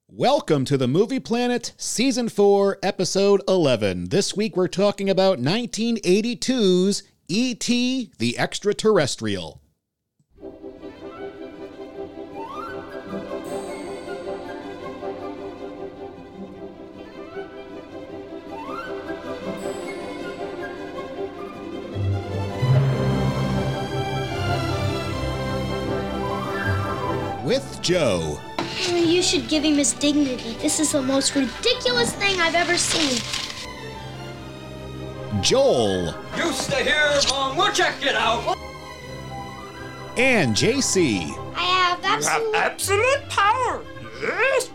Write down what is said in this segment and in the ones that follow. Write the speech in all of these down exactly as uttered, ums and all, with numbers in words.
Welcome to the Movie Planet Season four, Episode eleven. This week we're talking about nineteen eighty-two's E T the Extraterrestrial. With Joe. You should give him his dignity. This is the most ridiculous thing I've ever seen. Joel. You stay here, Mom. We'll check it out. And J C. I have absolute... You have absolute power. Yes.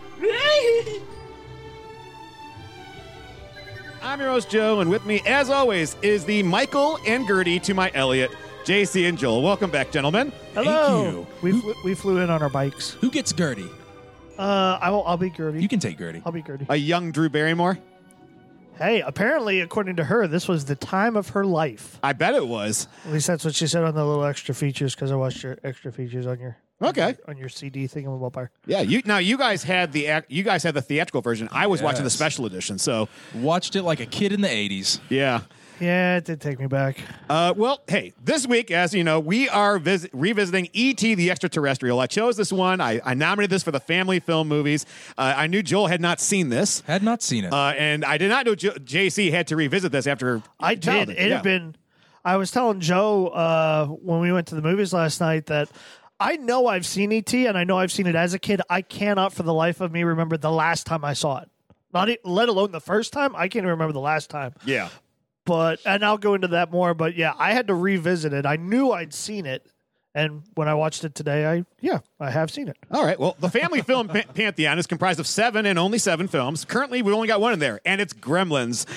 I'm your host, Joe, and with me, as always, is the Michael and Gertie to my Elliot, J C and Joel. Welcome back, gentlemen. Hello. Thank you. We flew, we flew in on our bikes. Who gets Gertie? Uh, I will. I'll be Gertie. You can take Gertie. I'll be Gertie. A young Drew Barrymore. Hey, apparently, according to her, this was the time of her life. I bet it was. At least that's what she said on the little extra features. Because I watched your extra features on your Okay. on your C D thingamabob. Yeah. You now you guys had the ac- you guys had the theatrical version. I was watching the Yes. special edition. So Watched it like a kid in the eighties. yeah. Yeah, it did take me back. Uh, well, hey, this week, as you know, we are vis- revisiting E T the Extraterrestrial. I chose this one. I, I nominated this for the family film movies. Uh, I knew Joel had not seen this, Had not seen it. uh, and I did not know J- J C had to revisit this after. I did. childhood. It Yeah. had been. I was telling Joe uh, when we went to the movies last night that I know I've seen E T and I know I've seen it as a kid. I cannot, for the life of me, remember the last time I saw it. Not e- let alone the first time. I can't even remember the last time. Yeah. But and I'll go into that more. But yeah, I had to revisit it. I knew I'd seen it, and when I watched it today, I yeah, I have seen it. All right. Well, the family film pa- pantheon is comprised of seven and only seven films. Currently, we only got one in there, and it's Gremlins,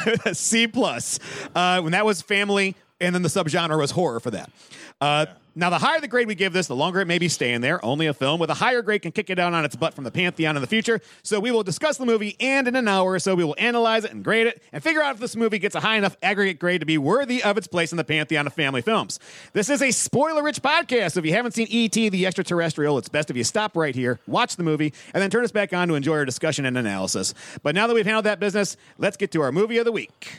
C plus. Uh, when that was family, and then the subgenre was horror for that. Uh, Now, the higher the grade we give this, the longer it may be staying there. Only a film with a higher grade can kick it down on its butt from the pantheon in the future. So we will discuss the movie, and in an hour or so, we will analyze it and grade it and figure out if this movie gets a high enough aggregate grade to be worthy of its place in the pantheon of family films. This is a spoiler-rich podcast, so if you haven't seen E T the Extraterrestrial, it's best if you stop right here, watch the movie, and then turn us back on to enjoy our discussion and analysis. But now that we've handled that business, let's get to our movie of the week.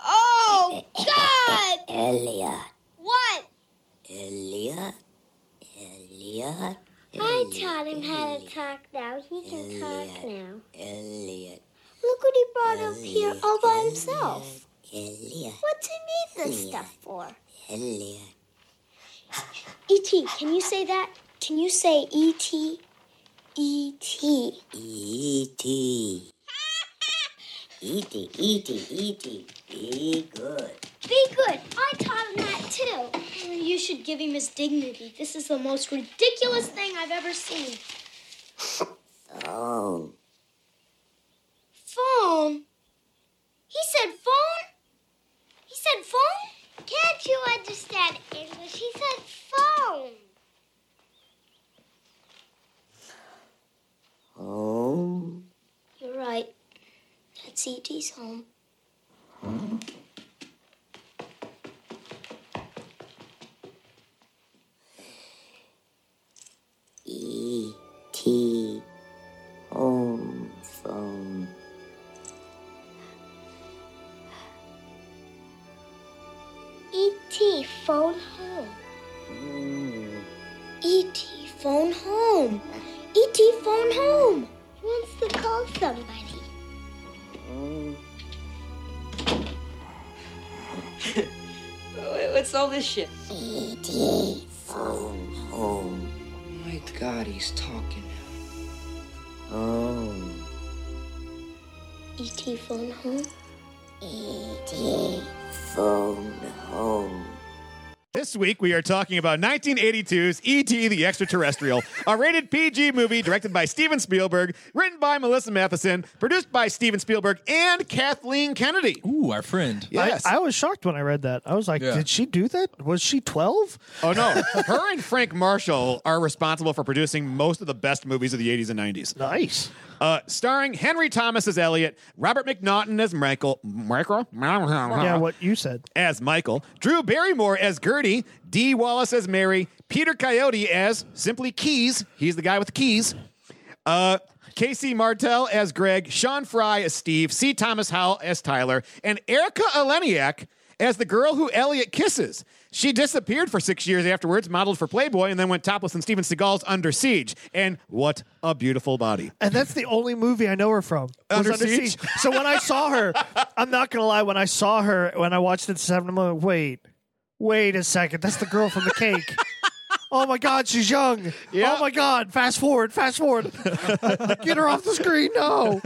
Oh, God! Elliot, What? Elliot, Elliot, I taught him how to talk now. He can talk now. Elliot, Look what he brought up here all by himself. Elliot, What's he need this stuff for? Elliot. E T, can you say that? Can you say E T? E T. E T. E T, E T, E T. Be good. Be good. I taught him that too. You should give him his dignity. This is the most ridiculous thing I've ever seen. Phone. Phone? He said phone? He said phone? Can't you understand English? He said phone. Home. You're right. That's E T's home. E T. Home phone. E T phone home. Mm. E T phone home. E T phone home. He wants to call somebody. Mm. What's all this shit? E T. Phone home. My God, he's talking. Home. E T phone home. E T. Phone home. This week, we are talking about nineteen eighty-two's E T the Extraterrestrial, a rated P G movie directed by Steven Spielberg, written by Melissa Matheson, produced by Steven Spielberg and Kathleen Kennedy. Ooh, our friend. Yes. I, I was shocked when I read that. I was like, Yeah. did she do that? Was she twelve? Oh, no. Her and Frank Marshall are responsible for producing most of the best movies of the eighties and nineties. Nice. Uh, starring Henry Thomas as Elliot, Robert McNaughton as Michael, Michael? Yeah, what you said. as Michael, Drew Barrymore as Gertie, Dee Wallace as Mary, Peter Coyote as simply Keys. He's the guy with the keys. Uh, Casey Martell as Greg, Sean Fry as Steve, C. Thomas Howell as Tyler, and Erica Eleniak as the girl who Elliot kisses. She disappeared for six years afterwards, modeled for Playboy, and then went topless in Steven Seagal's Under Siege. And what a beautiful body. And that's the only movie I know her from. was Under Siege? So when I saw her, I'm not going to lie, when I saw her, when I watched it seven, I'm like, wait, wait a second. That's the girl from The Cake. Oh, my God, she's young. Yeah. Oh, my God. Fast forward, fast forward. Get her off the screen. No.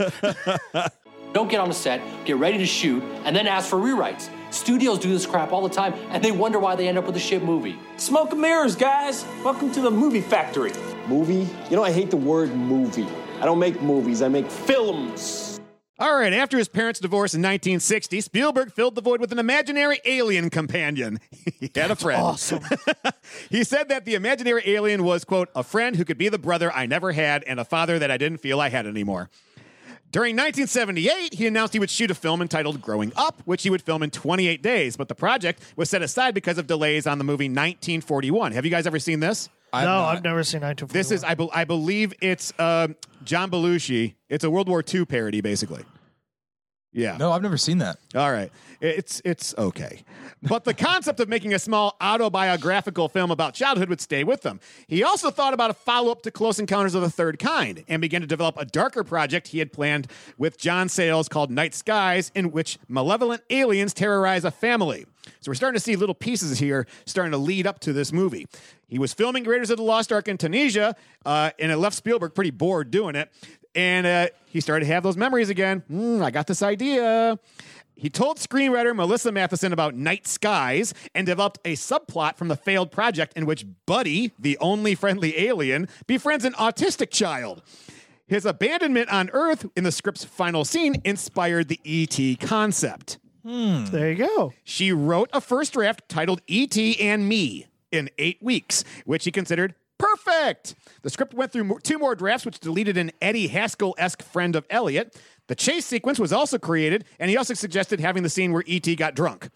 Don't get on the set, get ready to shoot, and then ask for rewrites. Studios do this crap all the time, and they wonder why they end up with a shit movie. Smoke and mirrors, guys. Welcome to the movie factory. Movie? You know, I hate the word movie. I don't make movies, I make films. All right, after his parents' divorce in nineteen sixty, Spielberg filled the void with an imaginary alien companion. He had a friend. Awesome. He said that the imaginary alien was, quote, a friend who could be the brother I never had and a father that I didn't feel I had anymore. During nineteen seventy-eight, he announced he would shoot a film entitled Growing Up, which he would film in twenty-eight days, but the project was set aside because of delays on the movie nineteen forty-one. Have you guys ever seen this? I've no, not. I've never seen nineteen forty-one. This is, I, be- I believe it's uh, John Belushi. It's a World War Two parody, basically. Yeah. No, I've never seen that. All right. It's it's okay. But the concept of making a small autobiographical film about childhood would stay with him. He also thought about a follow-up to Close Encounters of the Third Kind and began to develop a darker project he had planned with John Sayles called Night Skies, in which malevolent aliens terrorize a family. So we're starting to see little pieces here starting to lead up to this movie. He was filming Raiders of the Lost Ark in Tunisia, uh, and it left Spielberg pretty bored doing it. And uh, he started to have those memories again. Mm, I got this idea. He told screenwriter Melissa Matheson about Night Skies and developed a subplot from the failed project in which Buddy, the only friendly alien, befriends an autistic child. His abandonment on Earth in the script's final scene inspired the E T concept. There you go. She wrote a first draft titled E T and Me in eight weeks, which he considered perfect. The script went through mo- two more drafts, which deleted an Eddie Haskell-esque friend of Elliot. The chase sequence was also created, and he also suggested having the scene where E T got drunk.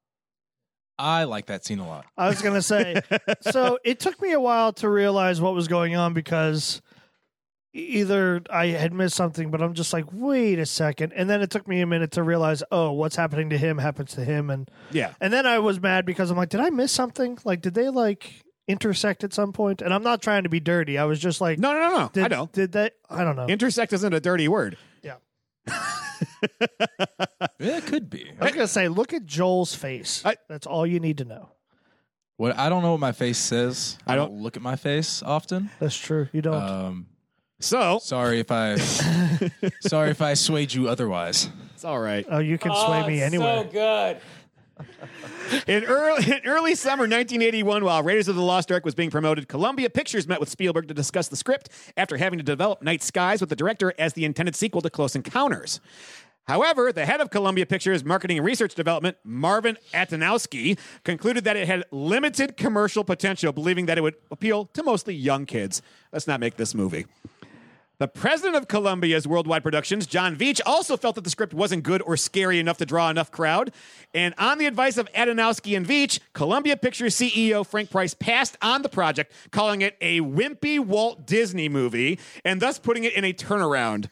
I like that scene a lot. I was going to say, so it took me a while to realize what was going on because either I had missed something, but I'm just like, wait a second. And then it took me a minute to realize, oh, what's happening to him happens to him. And Yeah. and then I was mad because I'm like, did I miss something? Like, did they like intersect at some point? And I'm not trying to be dirty. I was just like, No, no, no, no. did, I know. Did they? I don't know. Intersect isn't a dirty word. yeah. Yeah, it could be. I was going to say, look at Joel's face. I- That's all you need to know. What I don't know what my face says. I I don't- don't look at my face often. That's true. You don't. Um, So, sorry if I sorry if I swayed you otherwise. it's all right. oh, you can sway me anywhere. So good. In early, in early summer nineteen eighty-one, while Raiders of the Lost Ark was being promoted, Columbia Pictures met with Spielberg to discuss the script after having to develop Night Skies with the director as the intended sequel to Close Encounters. However, the head of Columbia Pictures Marketing and Research Development, Marvin Atanowski, concluded that it had limited commercial potential, believing that it would appeal to mostly young kids. Let's not make this movie. The president of Columbia's Worldwide Productions, John Veach, also felt that the script wasn't good or scary enough to draw enough crowd. And on the advice of Adanowski and Veach, Columbia Pictures C E O Frank Price passed on the project, calling it a wimpy Walt Disney movie, and thus putting it in a turnaround.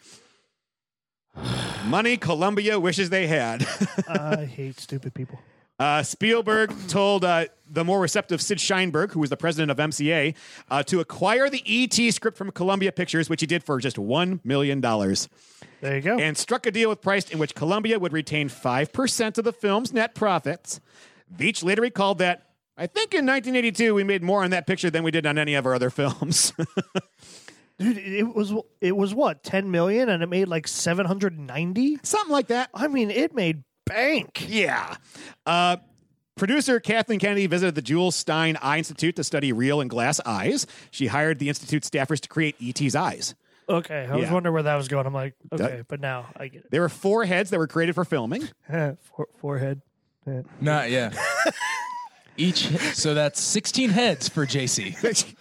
Money Columbia wishes they had. I hate stupid people. Uh, Spielberg told uh, the more receptive Sid Sheinberg, who was the president of M C A, uh, to acquire the E T script from Columbia Pictures, which he did for just one million dollars. There you go. And struck a deal with Price in which Columbia would retain five percent of the film's net profits. Veach later recalled that, I think in nineteen eighty-two, we made more on that picture than we did on any of our other films. Dude, it was it was what, ten million and it made like seven hundred ninety? Something like that. I mean, it made bank. Yeah. Uh, producer Kathleen Kennedy visited the Jules Stein Eye Institute to study real and glass eyes. She hired the Institute staffers to create E T's eyes. Okay, I was Yeah. wondering where that was going. I'm like, okay, That- but now I get There were four heads that were created for filming. it. Fore- forehead. Yeah. Not yeah. Each so that's sixteen heads for J C.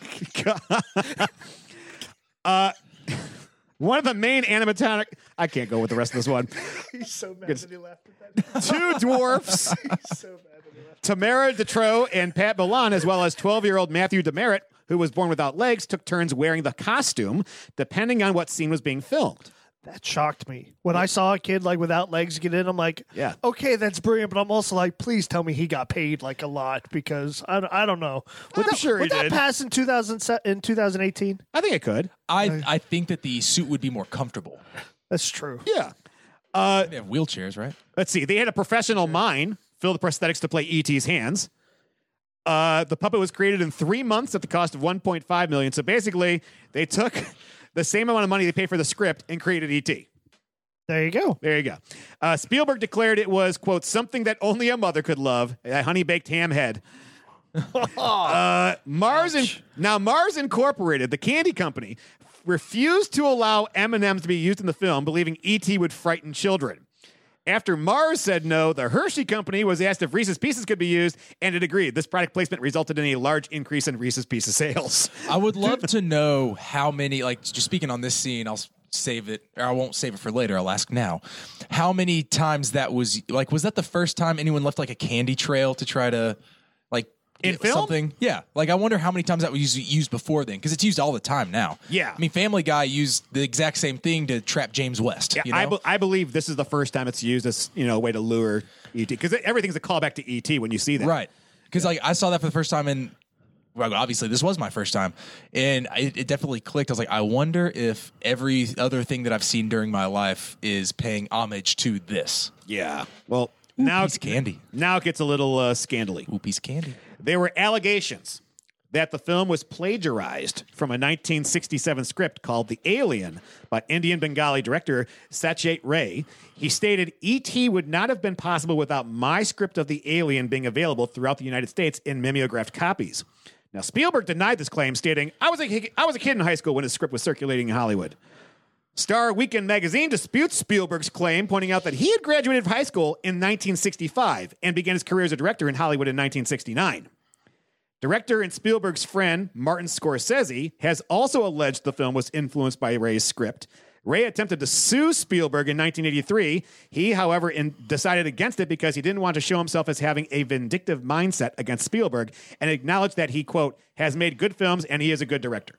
uh, one of the main animatronic... I can't go with the rest of this one. He's so mad Good. that he laughed at that. Two dwarfs, He's so mad that he laughed. Tamara Detrow and Pat Milan, as well as twelve-year-old Matthew Demerit, who was born without legs, took turns wearing the costume, depending on what scene was being filmed. That shocked me. When I saw a kid like without legs get in, I'm like, yeah, okay, that's brilliant. But I'm also like, please tell me he got paid like a lot because I, I don't know. Would I'm that, sure he would that did. pass in two thousand in twenty eighteen? I think it could. I I think that the suit would be more comfortable. That's true. Yeah. Uh, they have wheelchairs, right? Let's see. They had a professional mime fill the prosthetics to play E T's hands. Uh, the puppet was created in three months at the cost of one point five million dollars. So basically, they took the same amount of money they paid for the script and created E T. There you go. There you go. Uh, Spielberg declared it was, quote, something that only a mother could love, a honey-baked ham head. uh, Mars in- Now, Mars Incorporated, the candy company, refused to allow M and M's to be used in the film, believing E T would frighten children. After Mars said no, the Hershey Company was asked if Reese's Pieces could be used, and it agreed. This product placement resulted in a large increase in Reese's Pieces sales. I would love to know how many, like, just speaking on this scene, I'll save it, or I won't save it for later, I'll ask now. How many times that was, like, was that the first time anyone left, like, a candy trail to try to, like, in get film? Something? Yeah. Like, I wonder how many times that was used, used before then, because it's used all the time now. Yeah. I mean, Family Guy used the exact same thing to trap James West. Yeah, you know? I, be- I believe this is the first time it's used as, you know, a way to lure E T, because everything's a callback to E T when you see that. Right. Because, like, I saw that for the first time in, well, obviously, this was my first time, and it, it definitely clicked. I was like, I wonder if every other thing that I've seen during my life is paying homage to this. Yeah. Well, Ooh, now piece of candy. Now it gets a little uh, scandally. Ooh, piece of candy. There were allegations that the film was plagiarized from a nineteen sixty-seven script called The Alien by Indian Bengali director Satyajit Ray. He stated, E T would not have been possible without my script of The Alien being available throughout the United States in mimeographed copies. Now, Spielberg denied this claim, stating, I was a, I was a kid in high school when his script was circulating in Hollywood. Star Weekend magazine disputes Spielberg's claim, pointing out that he had graduated from high school in nineteen sixty-five and began his career as a director in Hollywood in nineteen sixty-nine. Director and Spielberg's friend, Martin Scorsese, has also alleged the film was influenced by Ray's script. Ray attempted to sue Spielberg in nineteen eighty-three. He, however, in, decided against it because he didn't want to show himself as having a vindictive mindset against Spielberg and acknowledged that he, quote, has made good films and he is a good director.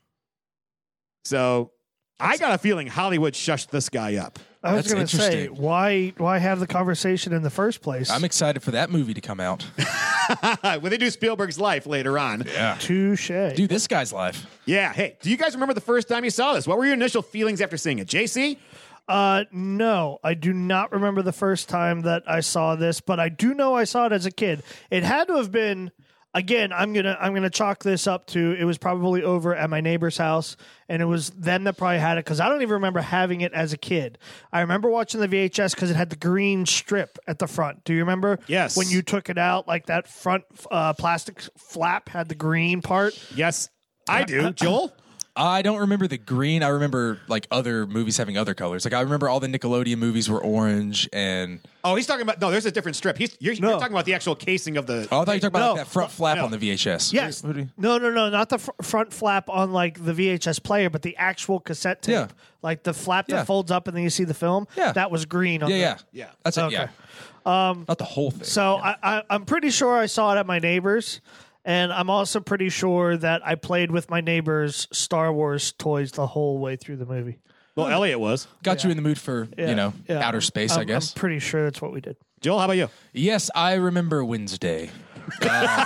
So I got a feeling Hollywood shushed this guy up. I was That's going to say, interesting. why why have the conversation in the first place? I'm excited for that movie to come out. When they do Spielberg's life later on. Yeah. Touche. Do this guy's life. Yeah. Hey, do you guys remember the first time you saw this? What were your initial feelings after seeing it? J C? Uh, no, I do not remember the first time that I saw this, but I do know I saw it as a kid. It had to have been. Again, I'm gonna I'm gonna chalk this up to it was probably over at my neighbor's house, and it was them that probably had it because I don't even remember having it as a kid. I remember watching the V H S because it had the green strip at the front. Do you remember? Yes. When you took it out, like that front uh, plastic flap had the green part. Yes, I do. Joel? I don't remember the green. I remember like other movies having other colors. Like I remember all the Nickelodeon movies were orange and. Oh, he's talking about no. There's a different strip. He's you're, No. you're talking about the actual casing of the. Oh, I thought you were talking about No. like that front flap No. on the V H S. Yes. What do you- No, no, no, not the fr- front flap on like the V H S player, but the actual cassette tape. Yeah. Like the flap Yeah. that folds up and then you see the film. Yeah. That was green. On Yeah, the, yeah, Yeah. That's it. Okay. Yeah. Um, not the whole thing. So I, I, I'm pretty sure I saw it at my neighbor's, and I'm also pretty sure that I played with my neighbor's Star Wars toys the whole way through the movie. Well, Elliot was. Got you in the mood for Yeah. you know Yeah. outer space. I'm, I guess. I'm pretty sure that's what we did. Joel, how about you? Yes, I remember Wednesday. Um,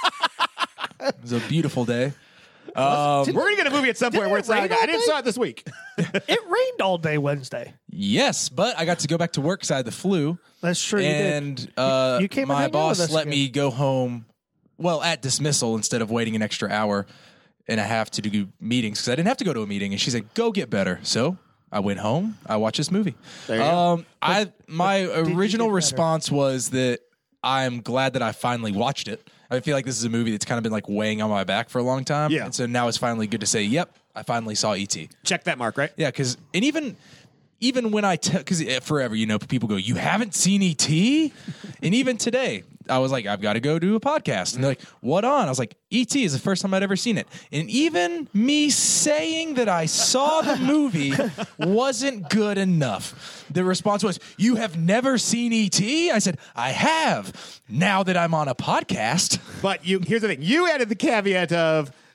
it was a beautiful day. Um, We're gonna get a movie at some point where it it's like rain all I didn't day? saw it this week. It rained all day Wednesday. yes, but I got to go back to work because I had the flu. That's true. and you did. uh, You came and my hung out boss with us let again. me go home. Well, at dismissal instead of waiting an extra hour and a half to do meetings because I didn't have to go to a meeting. And she said, "Go get better." So I went home. I watched this movie. There you go. um, I my you original get better? response was that I'm glad that I finally watched it. I feel like this is a movie that's kind of been like weighing on my back for a long time. Yeah. And so now it's finally good to say, "Yep, I finally saw E T" Check that mark, right? Yeah, because and even even when I tell because forever, you know, people go, "You haven't seen E T?" And even today, I was like, "I've got to go do a podcast," and they're like, "What on?" I was like, "E T is the first time I'd ever seen it," and even me saying that I saw the movie wasn't good enough. The response was, "You have never seen E T?" I said, "I have." Now that I'm on a podcast, But you here's the thing. You added the caveat of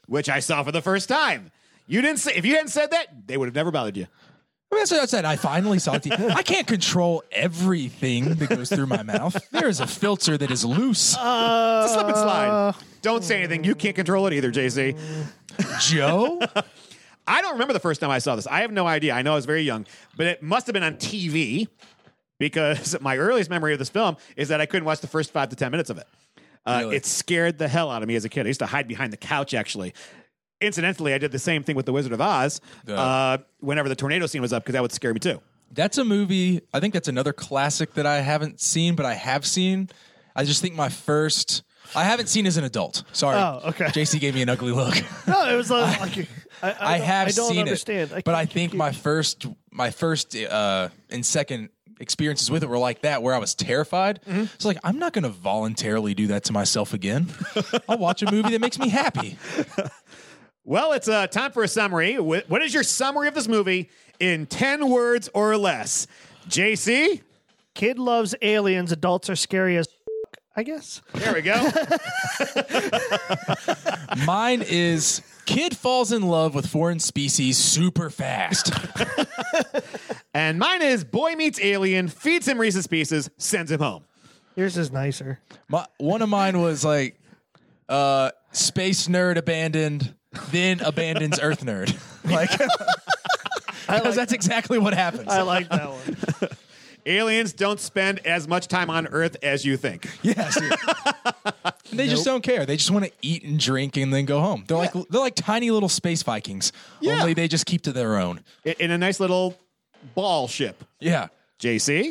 which I saw for the first time. You didn't say, if you hadn't said that, they would have never bothered you. I mean, that's what I said. I finally saw it. I can't control everything that goes through my mouth. There is a filter that is loose. Uh, It's a slip and slide. Don't say anything. You can't control it either, J C. Joe? I don't remember the first time I saw this. I have no idea. I know I was very young, but it must have been on T V because my earliest memory of this film is that I couldn't watch the first five to ten minutes of it. Uh, Really? It scared the hell out of me as a kid. I used to hide behind the couch, actually. Incidentally, I did the same thing with The Wizard of Oz uh, whenever the tornado scene was up because that would scare me too. That's a movie. I think that's another classic that I haven't seen, but I have seen. I just think my first. I haven't seen as an adult. Sorry. Oh, okay. J C gave me an ugly look. No, it was like, like I, I, I have I don't seen understand. it, but I think my first, my first uh, and second experiences with it were like that, where I was terrified. Mm-hmm. It's like I'm not going to voluntarily do that to myself again. I'll watch a movie that makes me happy. Well, it's uh, time for a summary. Wh- What is your summary of this movie in ten words or less? J C? Kid loves aliens. Adults are scary as I guess. There we go. Mine is kid falls in love with foreign species super fast. And mine is boy meets alien, feeds him Reese's Pieces, sends him home. Yours is nicer. My, one of mine was like uh, space nerd abandoned, then abandons Earth nerd. Like, because that's exactly what happens. I like that one. Aliens don't spend as much time on Earth as you think. Yes. They just don't care. They just want to eat and drink and then go home. They're like they're like tiny little space Vikings. Yeah. Only they just keep to their own. In, in a nice little ball ship. Yeah. J C?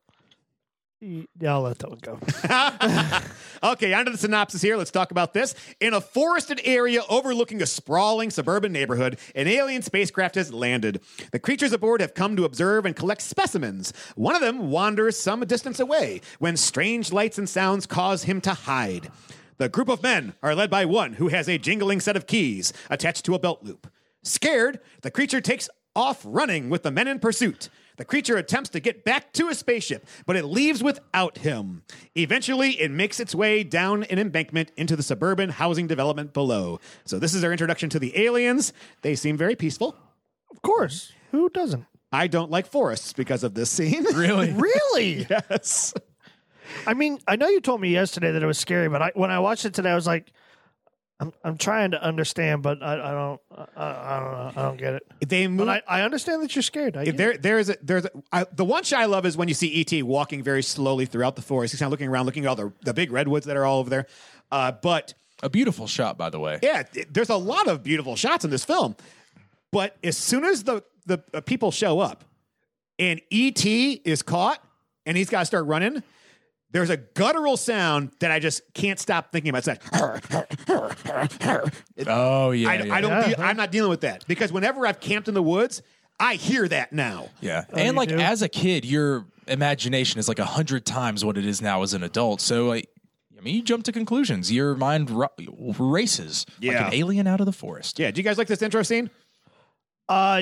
Yeah, I'll let that one go. Okay, on to the synopsis here. Let's talk about this. In a forested area overlooking a sprawling suburban neighborhood, an alien spacecraft has landed. The creatures aboard have come to observe and collect specimens. One of them wanders some distance away when strange lights and sounds cause him to hide. The group of men are led by one who has a jingling set of keys attached to a belt loop. Scared, the creature takes off running with the men in pursuit. The creature attempts to get back to his spaceship, but it leaves without him. Eventually, it makes its way down an embankment into the suburban housing development below. So this is our introduction to the aliens. They seem very peaceful. Of course. Who doesn't? I don't like forests because of this scene. Really? Really? Yes. I mean, I know you told me yesterday that it was scary, but I, when I watched it today, I was like, I'm I'm trying to understand, but I, I don't I, I don't know I don't get it. They move. But I, I understand that you're scared. I get There, it. there's a, there's a, I, the one shot I love is when you see E T walking very slowly throughout the forest. He's kind of looking around, looking at all the, the big redwoods that are all over there. Uh, but A beautiful shot, by the way. yeah, it- there's a lot of beautiful shots in this film. But as soon as the the uh, people show up and E T is caught and he's got to start running, there's a guttural sound that I just can't stop thinking about. It's like, Oh yeah. I, yeah. I don't. Yeah. deal- I'm not dealing with that because whenever I've camped in the woods, I hear that now. Yeah. Oh, and you like do? as a kid, your imagination is like a hundred times what it is now as an adult. So like, I mean, you jump to conclusions. Your mind ra- races Yeah. like an alien out of the forest. Yeah. Do you guys like this intro scene? Uh,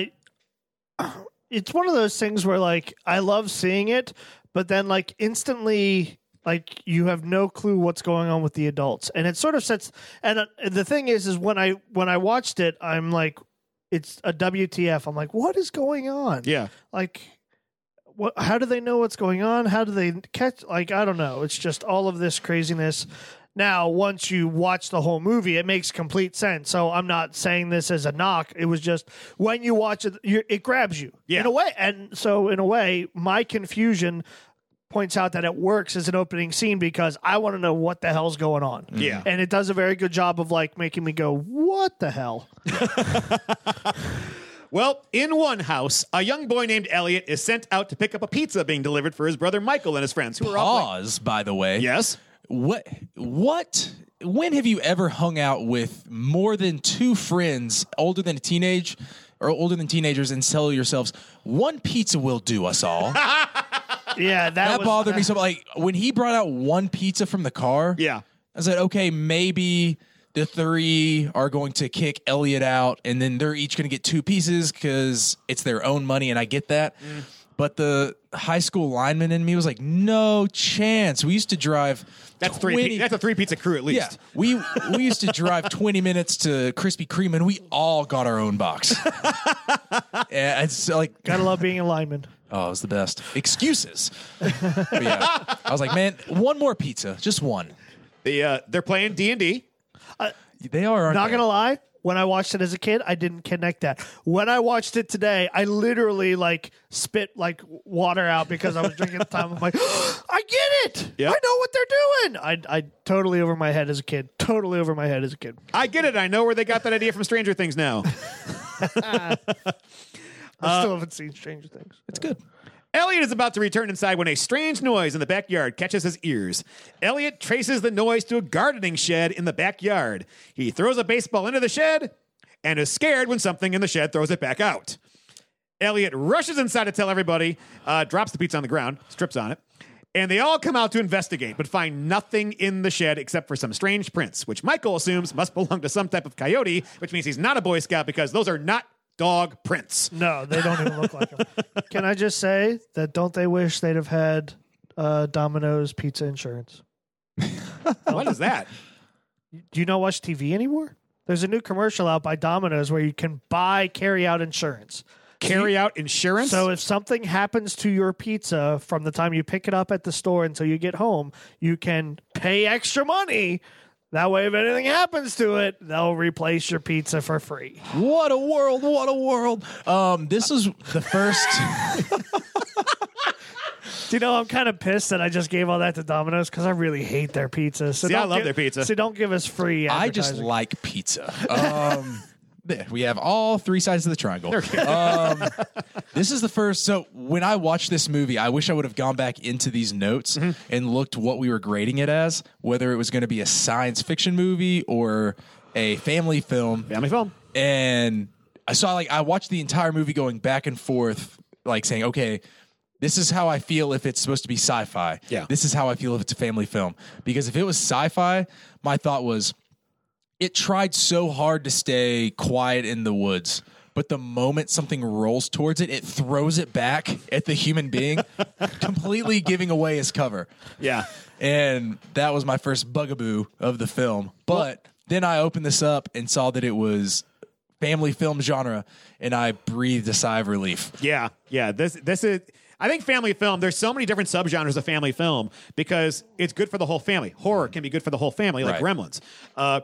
it's one of those things where like I love seeing it, but then like instantly like you have no clue what's going on with the adults, and it sort of sets. And uh, the thing is, is when I when I watched it, I'm like, it's a W T F. I'm like, what is going on? Yeah. Like, what? How do they know what's going on? How do they catch? Like, I don't know. It's just all of this craziness. Now, once you watch the whole movie, it makes complete sense. So I'm not saying this as a knock. It was just when you watch it, you it grabs you Yeah. in a way. And so, in a way, my confusion points out that it works as an opening scene because I want to know what the hell's going on. Yeah. And it does a very good job of like making me go, what the hell? Well, in one house, a young boy named Elliot is sent out to pick up a pizza being delivered for his brother Michael and his friends, who are all like, Pause, by the way. yes. What? What? When have you ever hung out with more than two friends older than a teenage or older than teenagers and tell yourselves one pizza will do us all? Yeah, that, That was, bothered me so. Like when he brought out one pizza from the car. Yeah. I said, okay, maybe the three are going to kick Elliot out, and then they're each going to get two pieces because it's their own money, and I get that. But the high school lineman in me was like, no chance. We used to drive. That's twenty three. That's a three pizza crew at least. Yeah, we we used to drive twenty minutes to Krispy Kreme, and we all got our own box. And it's like, Gotta love being a lineman. oh, it was the best. Excuses. But yeah, I was like, man, one more pizza, just one. The uh, they're playing D and D. They are. Aren't Not they? gonna lie, when I watched it as a kid, I didn't connect that. When I watched it today, I literally like spit like water out because I was drinking at the time. I'm like, I get it. Yep. I know what they're doing. I I totally over my head as a kid. Totally over my head as a kid. I get it. I know where they got that idea from Stranger Things now. I still haven't seen Stranger Things. It's good. Elliot is about to return inside when a strange noise in the backyard catches his ears. Elliot traces the noise to a gardening shed in the backyard. He throws a baseball into the shed and is scared when something in the shed throws it back out. Elliot rushes inside to tell everybody, uh, drops the pizza on the ground, strips on it, and they all come out to investigate, but find nothing in the shed except for some strange prints, which Michael assumes must belong to some type of coyote, which means he's not a Boy Scout because those are not dog prints. No, they don't even look like them. Can I just say that don't they wish they'd have had uh, Domino's pizza insurance? What is that? Do you not watch T V anymore? There's a new commercial out by Domino's where you can buy carry-out insurance. Carry out insurance? So if something happens to your pizza from the time you pick it up at the store until you get home, you can pay extra money. That way, if anything happens to it, they'll replace your pizza for free. What a world! What a world! Um, this is the first. Do you know, I'm kind of pissed that I just gave all that to Domino's because I really hate their pizza. So See, I don't love gi- their pizza. So don't give us free I just advertising. like pizza. Um, there, we have all three sides of the triangle. Um, this is the first. So when I watched this movie, I wish I would have gone back into these notes Mm-hmm. and looked what we were grading it as, whether it was going to be a science fiction movie or a family film. Family film. And I saw like I watched the entire movie going back and forth, like saying, okay, this is how I feel if it's supposed to be sci-fi. Yeah. This is how I feel if it's a family film. Because if it was sci-fi, my thought was it tried so hard to stay quiet in the woods. But the moment something rolls towards it, it throws it back at the human being, completely giving away his cover. Yeah. And that was my first bugaboo of the film. But then I opened this up and saw that it was family film genre, and I breathed a sigh of relief. Yeah, yeah. This this is. I think family film. There's so many different subgenres of family film because it's good for the whole family. Horror can be good for the whole family, like Right. Gremlins. Uh,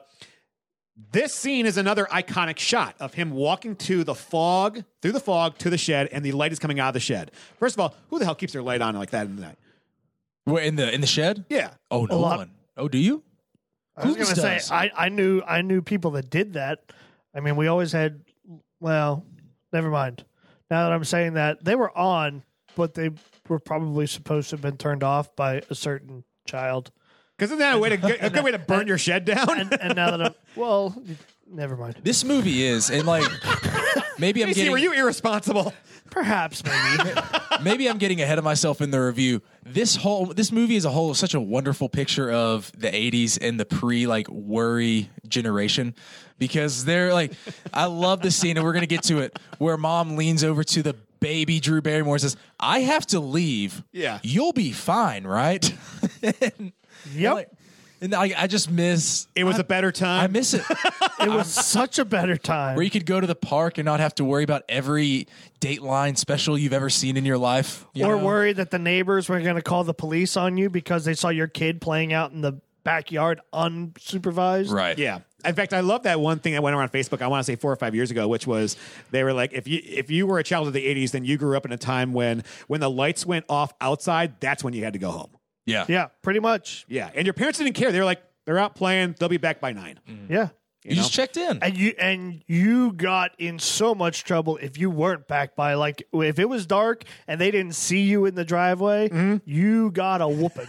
this scene is another iconic shot of him walking to the fog, through the fog to the shed, and the light is coming out of the shed. First of all, who the hell keeps their light on like that in the night? Where, in the in the shed? Yeah. Oh, no lot- one. Oh, do you? I was Who going to say, does? I, I knew I knew people that did that. I mean, we always had, well, never mind. Now that I'm saying that, they were on, but they were probably supposed to have been turned off by a certain child. Because isn't that a way to get, a good way to burn your shed down? And, and now that I'm, well, never mind. This movie is, and like, maybe I'm Casey, getting were you irresponsible? Perhaps, maybe. maybe I'm getting ahead of myself in the review. This whole this movie as a whole is such a wonderful picture of the eighties and the pre like worry generation, because they're like, I love this scene, and we're gonna get to it, where mom leans over to the baby Drew Barrymore and says, "I have to leave. Yeah. You'll be fine, right?" and, Yep. like, and I, I just miss. It was I, a better time. I miss it. It was such a better time. Where you could go to the park and not have to worry about every Dateline special you've ever seen in your life. you or know? worry that the neighbors were going to call the police on you because they saw your kid playing out in the backyard unsupervised. Right. Yeah. In fact, I love that one thing that went around Facebook. I want to say four or five years ago, which was they were like, if you if you were a child of the eighties, then you grew up in a time when when the lights went off outside, that's when you had to go home. Yeah. Yeah, pretty much. Yeah, and your parents didn't care. They were like, they're out playing. They'll be back by nine. Yeah. You, know? just checked in. And you and you got in so much trouble if you weren't back by, like, if it was dark and they didn't see you in the driveway, Mm-hmm. you got a whooping.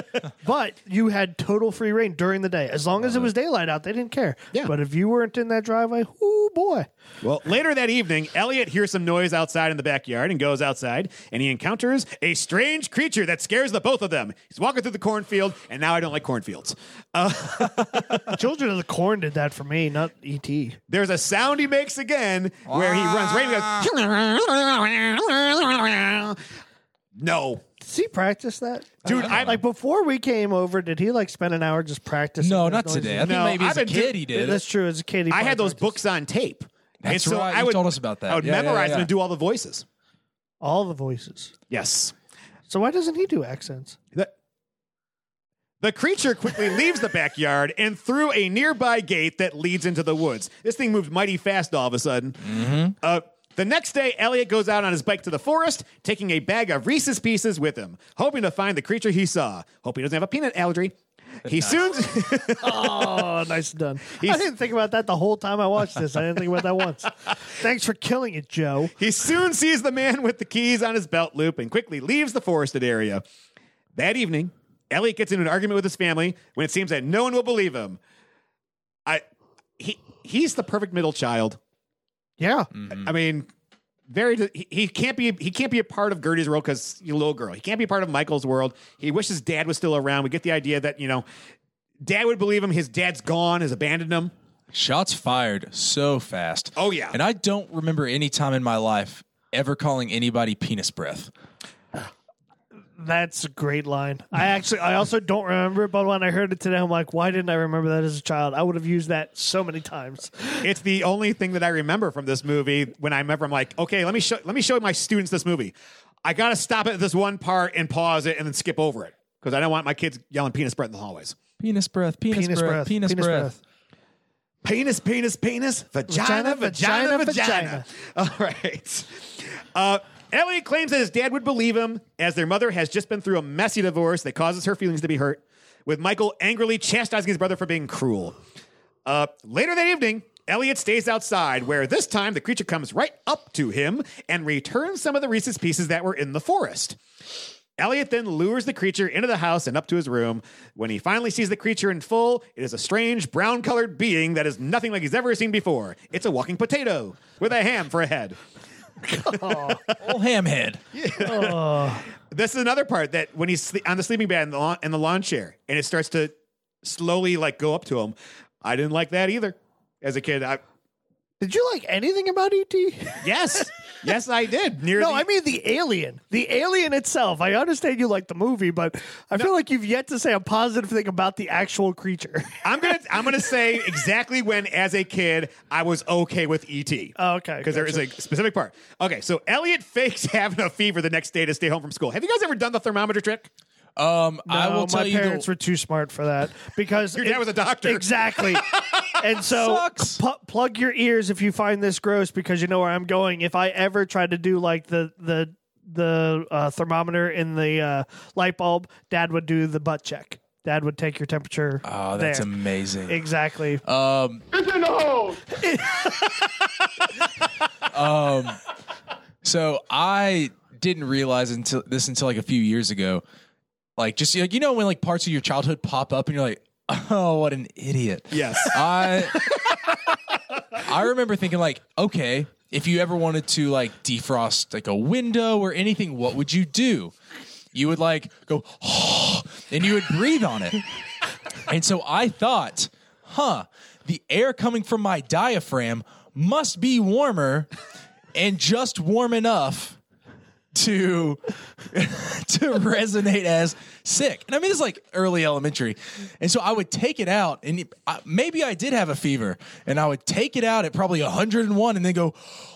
But you had total free reign during the day. As long as it was daylight out, they didn't care. Yeah. But if you weren't in that driveway, oh boy. Well, later that evening, Elliot hears some noise outside in the backyard and goes outside, and he encounters a strange creature that scares the both of them. He's walking through the cornfield, and now I don't like cornfields. Children of the Corn did that for me, not E T. There's a sound he makes again where he runs right and goes, No. Does he practice that? Dude, I like before we came over, did he like spend an hour just practicing? No, those not noises? today. I think No, maybe as I've a been kid do- he did. That's true. As a kid, he I probably had those practiced. books on tape. That's and so right. I You would, told us about that. I would Yeah, yeah, memorize yeah. them and do all the voices. All the voices. Yes. So why doesn't he do accents? The, the creature quickly leaves the backyard and through a nearby gate that leads into the woods. This thing moves mighty fast all of a sudden. Mm-hmm. Uh, the next day, Elliot goes out on his bike to the forest, taking a bag of Reese's Pieces with him, hoping to find the creature he saw. Hope he doesn't have a peanut allergy. He soon... Oh, nice done. He's- I didn't think about that the whole time I watched this. I didn't think about that once. Thanks for killing it, Joe. He soon sees the man with the keys on his belt loop and quickly leaves the forested area. That evening, Elliot gets into an argument with his family when it seems that no one will believe him. I, he, he's the perfect middle child. Yeah. I mean, very. He, he can't be. He can't be a part of Gertie's world because he's a little girl. He can't be a part of Michael's world. He wishes Dad was still around. We get the idea that you know, Dad would believe him. His dad's gone. Has abandoned him. Shots fired so fast. Oh, yeah. And I don't remember any time in my life ever calling anybody penis breath. That's a great line. I actually, I also don't remember it, but when I heard it today, I'm like, why didn't I remember that as a child? I would have used that so many times. It's the only thing that I remember from this movie. When I remember, I'm like, okay, let me show. Let me show my students this movie. I got to stop at this one part and pause it and then skip over it because I don't want my kids yelling penis breath in the hallways. Penis breath, penis, Penis breath, breath, penis, penis breath. breath. Penis, penis, penis, vagina, vagina, Vagina, vagina. vagina. All right. Uh, Elliot claims that his dad would believe him as their mother has just been through a messy divorce that causes her feelings to be hurt, with Michael angrily chastising his brother for being cruel. Uh, later that evening, Elliot stays outside, where this time the creature comes right up to him and returns some of the Reese's Pieces that were in the forest. Elliot then lures the creature into the house and up to his room. When he finally sees the creature in full, it is a strange brown-colored being that is nothing like he's ever seen before. It's a walking potato with a ham for a head. Old ham head. This is another part that when he's sle- on the sleeping bag in the, lawn, in the lawn chair and it starts to slowly like go up to him. I didn't like that either as a kid. I, Did you like anything about E T? yes. Yes, I did. Near No, the, I mean the alien. The alien itself. I understand you like the movie, but I feel like you've yet to say a positive thing about the actual creature. I'm gonna I'm gonna say exactly when, as a kid, I was okay with E T. Oh, okay, Because there is a gotcha. specific part. Okay, so Elliot fakes having a fever the next day to stay home from school. Have you guys ever done the thermometer trick? Um, I No, will tell my you. parents The, were too smart for that because Your dad it- was a doctor. Exactly. And so Sucks. pu- plug your ears if you find this gross because you know where I'm going. If I ever tried to do like the the the uh, thermometer in the uh, light bulb, Dad would do the butt check. Dad would take your temperature. oh, that's there. amazing. Exactly. Um, um, so I didn't realize until this until like a few years ago, like just like you know when like parts of your childhood pop up and you're like, oh, what an idiot. Yes. I I remember thinking like, okay, if you ever wanted to like defrost like a window or anything, what would you do? You would like go, oh, and you would breathe on it. And so I thought, huh, the air coming from my diaphragm must be warmer and just warm enough to to resonate as sick. And I mean, it's like early elementary. And so I would take it out, and it- I, maybe I did have a fever, and I would take it out at probably one hundred one and then go,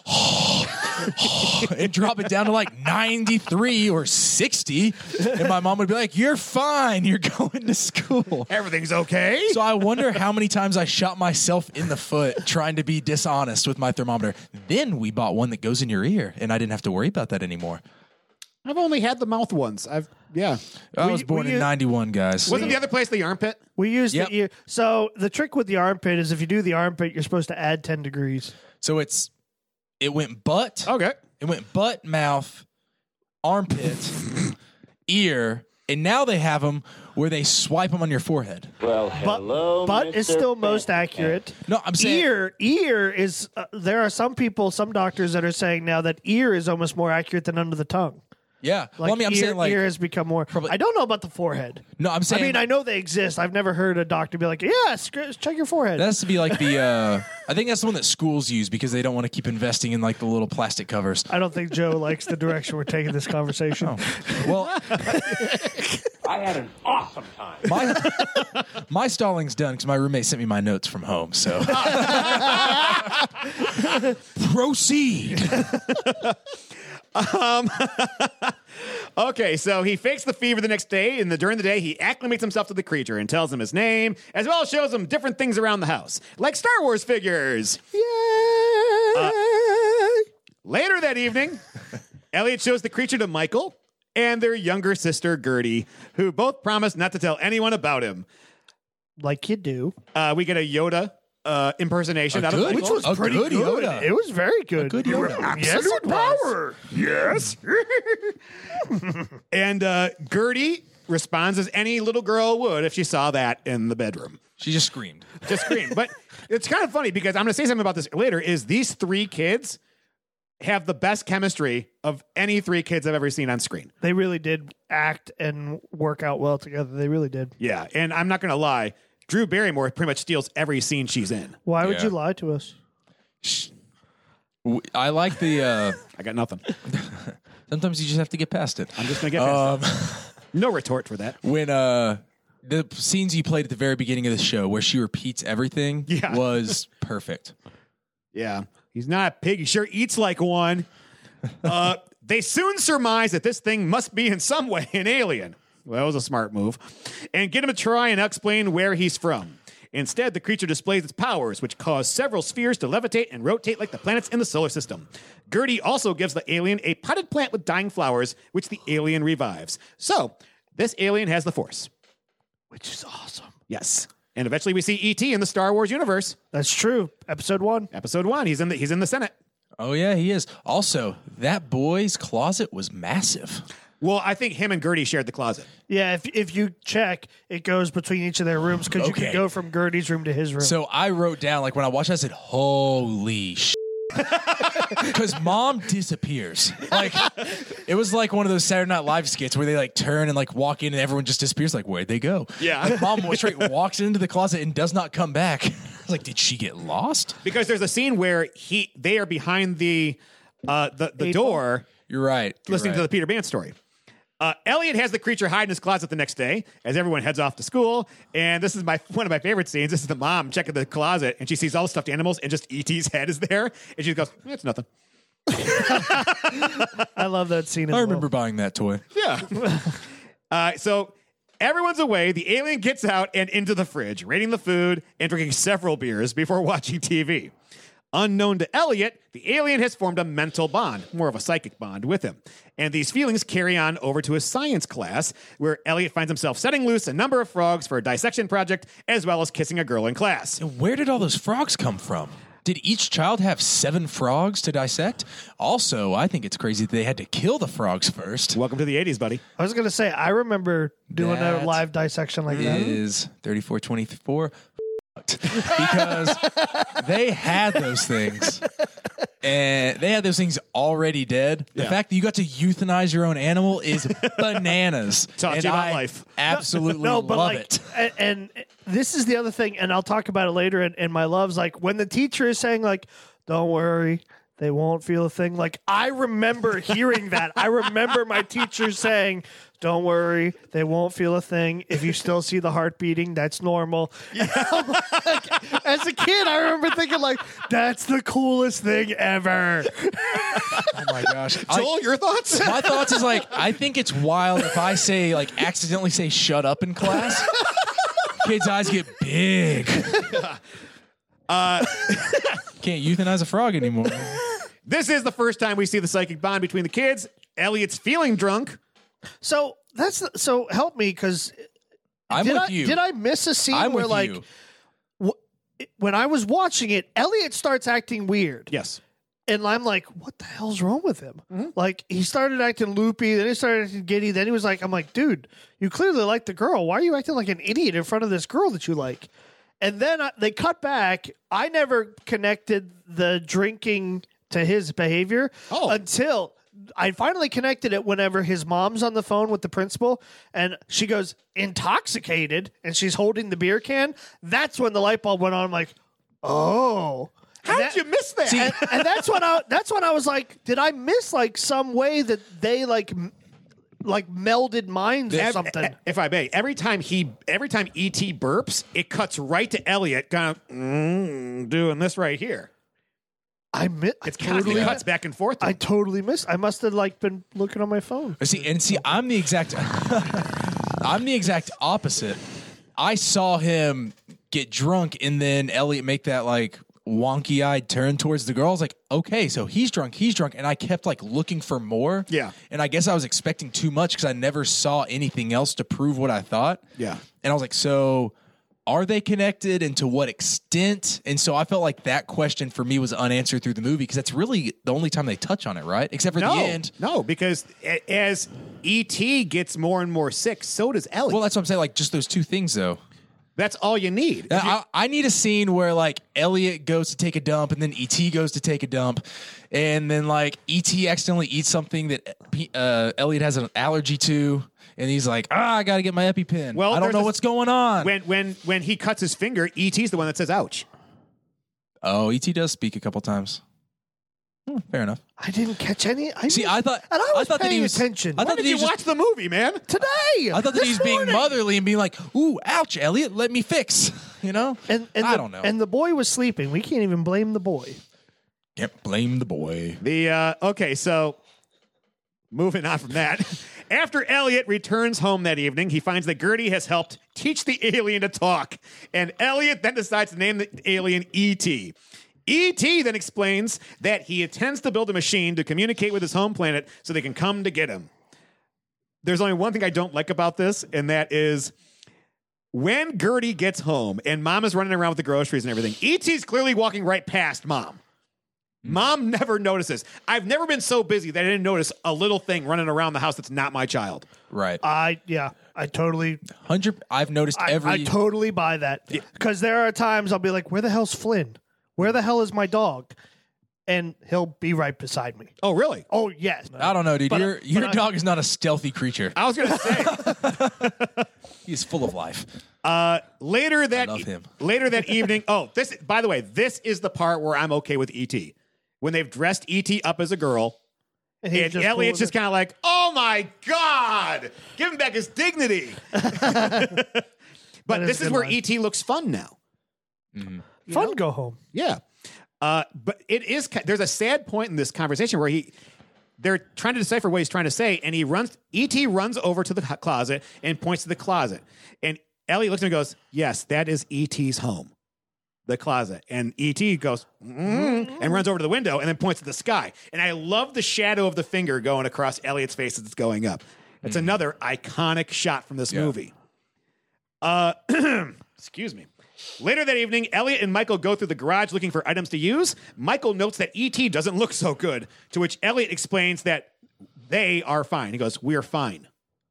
and drop it down to like ninety-three or sixty. And my mom would be like, you're fine. You're going to school. Everything's okay. So I wonder how many times I shot myself in the foot trying to be dishonest with my thermometer. Then we bought one that goes in your ear, and I didn't have to worry about that anymore. I've only had the mouth ones. I've yeah. I We- was born we- in ninety-one, guys. Wasn't the other place the armpit? We use Yep. the ear. So the trick with the armpit is if you do the armpit, you're supposed to add ten degrees. So it's it went butt, Okay. it went butt, mouth, armpit, ear, and now they have them where they swipe them on your forehead. Well, hello, Butt is Mister still most Fat accurate. No, I'm saying Ear, ear is. Uh, there are some people, some doctors that are saying now that ear is almost more accurate than under the tongue. Yeah. Like, well, I mean, I'm ear, saying like ear has become more. Probably- I don't know about the forehead. no, I'm I saying mean, I know they exist. I've never heard a doctor be like, "Yeah, sc- check your forehead." that has to be like the. Uh, I think that's the one that schools use because they don't want to keep investing in like the little plastic covers. I don't think Joe likes the direction we're taking this conversation. Oh. Well, I had an awesome time. my my stalling's done because my roommate sent me my notes from home. So proceed. Um, okay, so he fakes the fever the next day, and the, during the day, he acclimates himself to the creature and tells him his name, as well as shows him different things around the house, like Star Wars figures. Yay! Uh, later that evening, Elliot shows the creature to Michael and their younger sister, Gertie, who both promise not to tell anyone about him. Like you do. Uh, we get a Yoda uh, impersonation A out good- of Which Michael. was A pretty good good. Yoda. It was very good. good You were Yoda. absolute power. Yes. And uh, Gertie responds as any little girl would if she saw that in the bedroom. She just screamed. Just scream. But it's kind of funny because I'm going to say something about this later is these three kids have the best chemistry of any three kids I've ever seen on screen. They really did act and work out well together. They really did. Yeah. And I'm not going to lie. Drew Barrymore pretty much steals every scene she's in. Why would Yeah. you lie to us? W- I like the. Uh, I got nothing. sometimes you just have to get past it. I'm just going to get past Um, that. No retort for that. when uh the scenes you played at the very beginning of the show where she repeats everything Yeah. was perfect. Yeah. He's not a pig. He sure eats like one. Uh, they soon surmise that this thing must be in some way an alien. Well, that was a smart move. And get him to try and explain where he's from. Instead, the creature displays its powers, which cause several spheres to levitate and rotate like the planets in the solar system. Gertie also gives the alien a potted plant with dying flowers, which the alien revives. So, this alien has the Force. Which is awesome. Yes. And eventually we see E T in the Star Wars universe. That's true. Episode one. Episode one. He's in the, he's in the Senate. Oh yeah, he is. Also, that boy's closet was massive. Well, I think him and Gertie shared the closet. Yeah, if if you check, it goes between each of their rooms because you Okay. can go from Gertie's room to his room. So I wrote down, like when I watched it, I said, holy shit. Because mom disappears. Like, it was like one of those Saturday Night Live skits where they like turn and like walk in and everyone just disappears. Like, where'd they go? Yeah. Like, mom straight walks into the closet and does not come back. I was like, did she get lost? Because there's a scene where he they are behind the uh, the, the Eight door You're right. You're listening right. to the Peter Pan story. Uh, Elliot has the creature hide in his closet the next day as everyone heads off to school. And this is my one of my favorite scenes. This is the mom checking the closet and she sees all the stuffed animals and just E T's head is there. And she goes, it's nothing. I love that scene as I well. remember buying that toy. Yeah. uh, so everyone's away. The alien gets out and into the fridge, raiding the food and drinking several beers before watching T V. Unknown to Elliot, the alien has formed a mental bond, more of a psychic bond, with him. And these feelings carry on over to his science class, where Elliot finds himself setting loose a number of frogs for a dissection project, as well as kissing a girl in class. Where did all those frogs come from? Did each child have seven frogs to dissect? Also, I think it's crazy that they had to kill the frogs first. Welcome to the eighties, buddy. I was going to say, I remember doing That a live dissection like that. Is thirty-four twenty-four because they had those things and they had those things already dead. The Yeah. fact that you got to euthanize your own animal is bananas. Taught and you about I life. Absolutely No, but love like, it. and, and this is the other thing, and I'll talk about it later. In, in my loves, like when the teacher is saying, like, "Don't worry, they won't feel a thing." Like I remember hearing that. I remember my teacher saying, "Don't worry, they won't feel a thing. If you still see the heart beating, that's normal." Like, as a kid, I remember thinking, like, "That's the coolest thing ever." Oh my gosh. Joel, your thoughts? My thoughts is like, I think it's wild if I say, like, accidentally say shut up in class. Kids' eyes get big. Uh, Can't euthanize a frog anymore. this is the first time we see the psychic bond between the kids. Elliot's feeling drunk. So that's so help me because I'm did with I, you. Did I miss a scene I'm where with like you. wh- when I was watching it, Elliot starts acting weird, Yes. and I'm like, "What the hell's wrong with him?" Like he started acting loopy, then he started acting giddy, then he was like, "I'm like, dude, you clearly like the girl. Why are you acting like an idiot in front of this girl that you like?" And then I, they cut back. I never connected the drinking to his behavior Oh. until I finally connected it whenever his mom's on the phone with the principal and she goes intoxicated and she's holding the beer can. That's when the light bulb went on. I'm like, oh. How did you miss that? and, and that's when I that's when I was like, did I miss like some way that they like m- like melded minds or Ev- something? If I may, every time he, every time E T burps, it cuts right to Elliot, kind of mm, doing this right here. I mi- It's I constantly totally, cuts back and forth. I totally missed. I must have like been looking on my phone. See, and see, I'm the exact, I'm the exact opposite. I saw him get drunk, and then Elliot make that like wonky-eyed turn towards the girl. I was like, okay, so he's drunk, he's drunk, and I kept like looking for more. Yeah. And I guess I was expecting too much because I never saw anything else to prove what I thought. Yeah. And I was like, so are they connected, and to what extent? And so I felt like that question for me was unanswered through the movie because that's really the only time they touch on it, right? Except for no, the end. no, because a- as E T gets more and more sick, so does Elliot. Well, that's what I'm saying. Like just those two things, though. That's all you need. If you- I, I need a scene where like Elliot goes to take a dump and then E T goes to take a dump, and then like E T accidentally eats something that uh, Elliot has an allergy to, and he's like, ah, I got to get my EpiPen. Well, I don't there's know a- what's going on. when when when he cuts his finger, E T's the one that says "ouch." oh, E T does speak a couple times. Hmm, fair enough. I didn't catch any. I See, missed- I thought and I I was thought that paying he was attention. I When thought did that he you was watch just, the movie, man? Today, I thought that this he was being morning. motherly and being like, "Ooh, ouch, Elliot, let me fix." You know? And, and I the, don't know. And the boy was sleeping. We can't even blame the boy. Can't blame the boy. The uh, okay, so moving on from that. After Elliot returns home that evening, he finds that Gertie has helped teach the alien to talk, and Elliot then decides to name the alien E T. E T then explains that he intends to build a machine to communicate with his home planet so they can come to get him. There's only one thing I don't like about this, and that is when Gertie gets home and Mom is running around with the groceries and everything, E T's clearly walking right past Mom. Mom never notices. I've never been so busy that I didn't notice a little thing running around the house that's not my child. Right. I yeah, I totally, Hundred. I've noticed I, every. I totally buy that because there are times I'll be like, "Where the hell's Flynn? Where the hell is my dog?" And he'll be right beside me. Oh, really? Oh yes, I don't know, dude. But- your but your I- dog is not a stealthy creature. I was going to say. He's full of life. Uh, later that love him. later that evening. Oh, this. By the way, this is the part where I'm okay with E T. When they've dressed E T up as a girl, And he's and just Elliot's cool just with kind of like, "Oh my God, give him back his dignity." But That is this a is good where line. E T looks fun now. it. Fun. Go home. Yeah. Uh, but it is. ki- There's a sad point in this conversation where he, they're trying to decipher what he's trying to say, and he runs. E T runs over to the c- closet and points to the closet, and Elliot looks at him and goes, "Yes, that is E T's home, the closet." And E T goes mm, and runs over to the window and then points to the sky. And I love the shadow of the finger going across Elliot's face as it's going up. It's another iconic shot from this Yeah. movie. Uh, excuse me. Later that evening, Elliot and Michael go through the garage looking for items to use. Michael notes that E T doesn't look so good, to which Elliot explains that they are fine. He goes, "We're fine.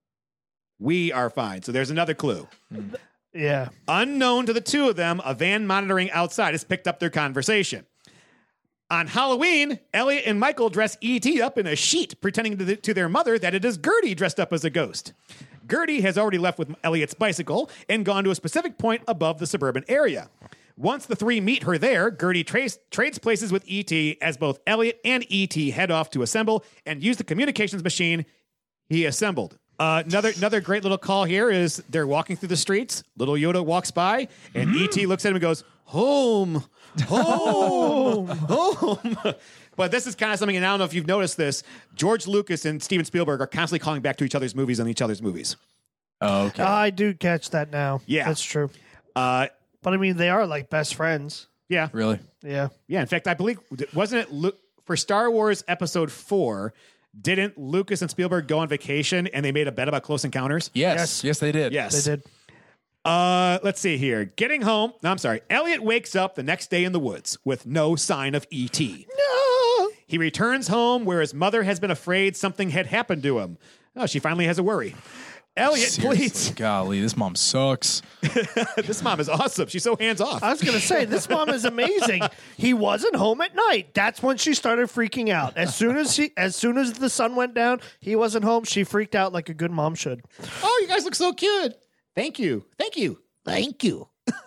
We are fine." So there's another clue. Yeah. Unknown to the two of them, a van monitoring outside has picked up their conversation. On Halloween, Elliot and Michael dress E T up in a sheet, pretending to, the, to their mother that it is Gertie dressed up as a ghost. Gertie has already left with Elliot's bicycle and gone to a specific point above the suburban area. Once the three meet her there, Gertie trace, trades places with E T as both Elliot and E T head off to assemble and use the communications machine he assembled. Uh, another another great little call here is they're walking through the streets. Little Yoda walks by, and E T looks at him and goes, "Home, home, home." But this is kind of something, and I don't know if you've noticed this. George Lucas and Steven Spielberg are constantly calling back to each other's movies and each other's movies. Oh, okay. I do catch that now. Yeah. That's true. Uh, But I mean, they are like best friends. yeah, Really? Yeah. yeah. In fact, I believe wasn't it Lu- for Star Wars Episode Four? Didn't Lucas and Spielberg go on vacation and they made a bet about Close Encounters? Yes. Yes. Yes, they did. Yes, They did. Uh, let's see here. Getting home. No, I'm sorry. Elliot wakes up the next day in the woods with no sign of E T. No. He returns home where his mother has been afraid something had happened to him. Oh, she finally has a worry. Elliot Seriously, pleads. golly, this mom sucks. This mom is awesome. She's so hands off. I was going to say, this mom is amazing. He wasn't home at night. That's when she started freaking out. As soon as she, as soon as the sun went down, he wasn't home. She freaked out like a good mom should. Oh, you guys look so cute. Thank you. Thank you. Thank you.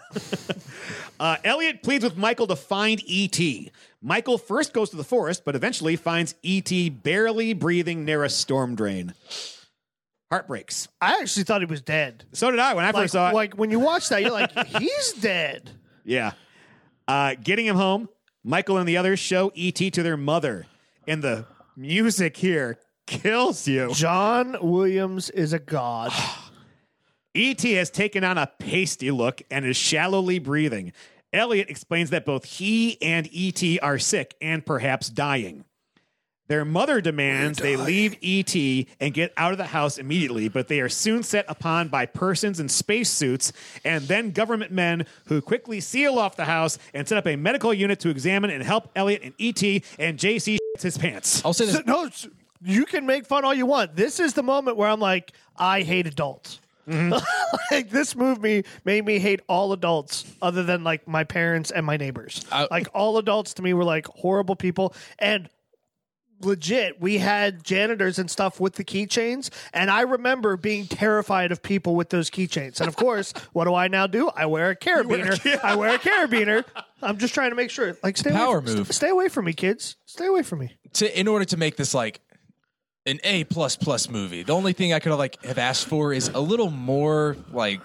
uh, Elliot pleads with Michael to find E T. Michael first goes to the forest, but eventually finds E T barely breathing near a storm drain. Heartbreaks. I actually thought he was dead. So did I when I Like, first saw it. like when you watch that, you're like, he's dead. Yeah. Uh, getting him home, Michael and the others show E T to their mother. And the music here kills you. John Williams is a god. E T has taken on a pasty look and is shallowly breathing. Elliot explains that both he and E T are sick and perhaps dying. Their mother demands they leave E T and get out of the house immediately, but they are soon set upon by persons in spacesuits and then government men who quickly seal off the house and set up a medical unit to examine and help Elliot and E T, and J C shits his pants. I'll say this. So, no, s- you can make fun all you want. This is the moment where I'm like, I hate adults. Like this movie made me hate all adults other than like my parents and my neighbors. I- like all adults to me were like horrible people. And legit, we had janitors and stuff with the keychains, and I remember being terrified of people with those keychains. And of course, what do I now do? I wear a carabiner. I wear a carabiner. I'm just trying to make sure. Like, stay Power away from, move. st- stay away from me, kids. Stay away from me. To, in order to make this like an A plus plus movie, the only thing I could have like have asked for is a little more like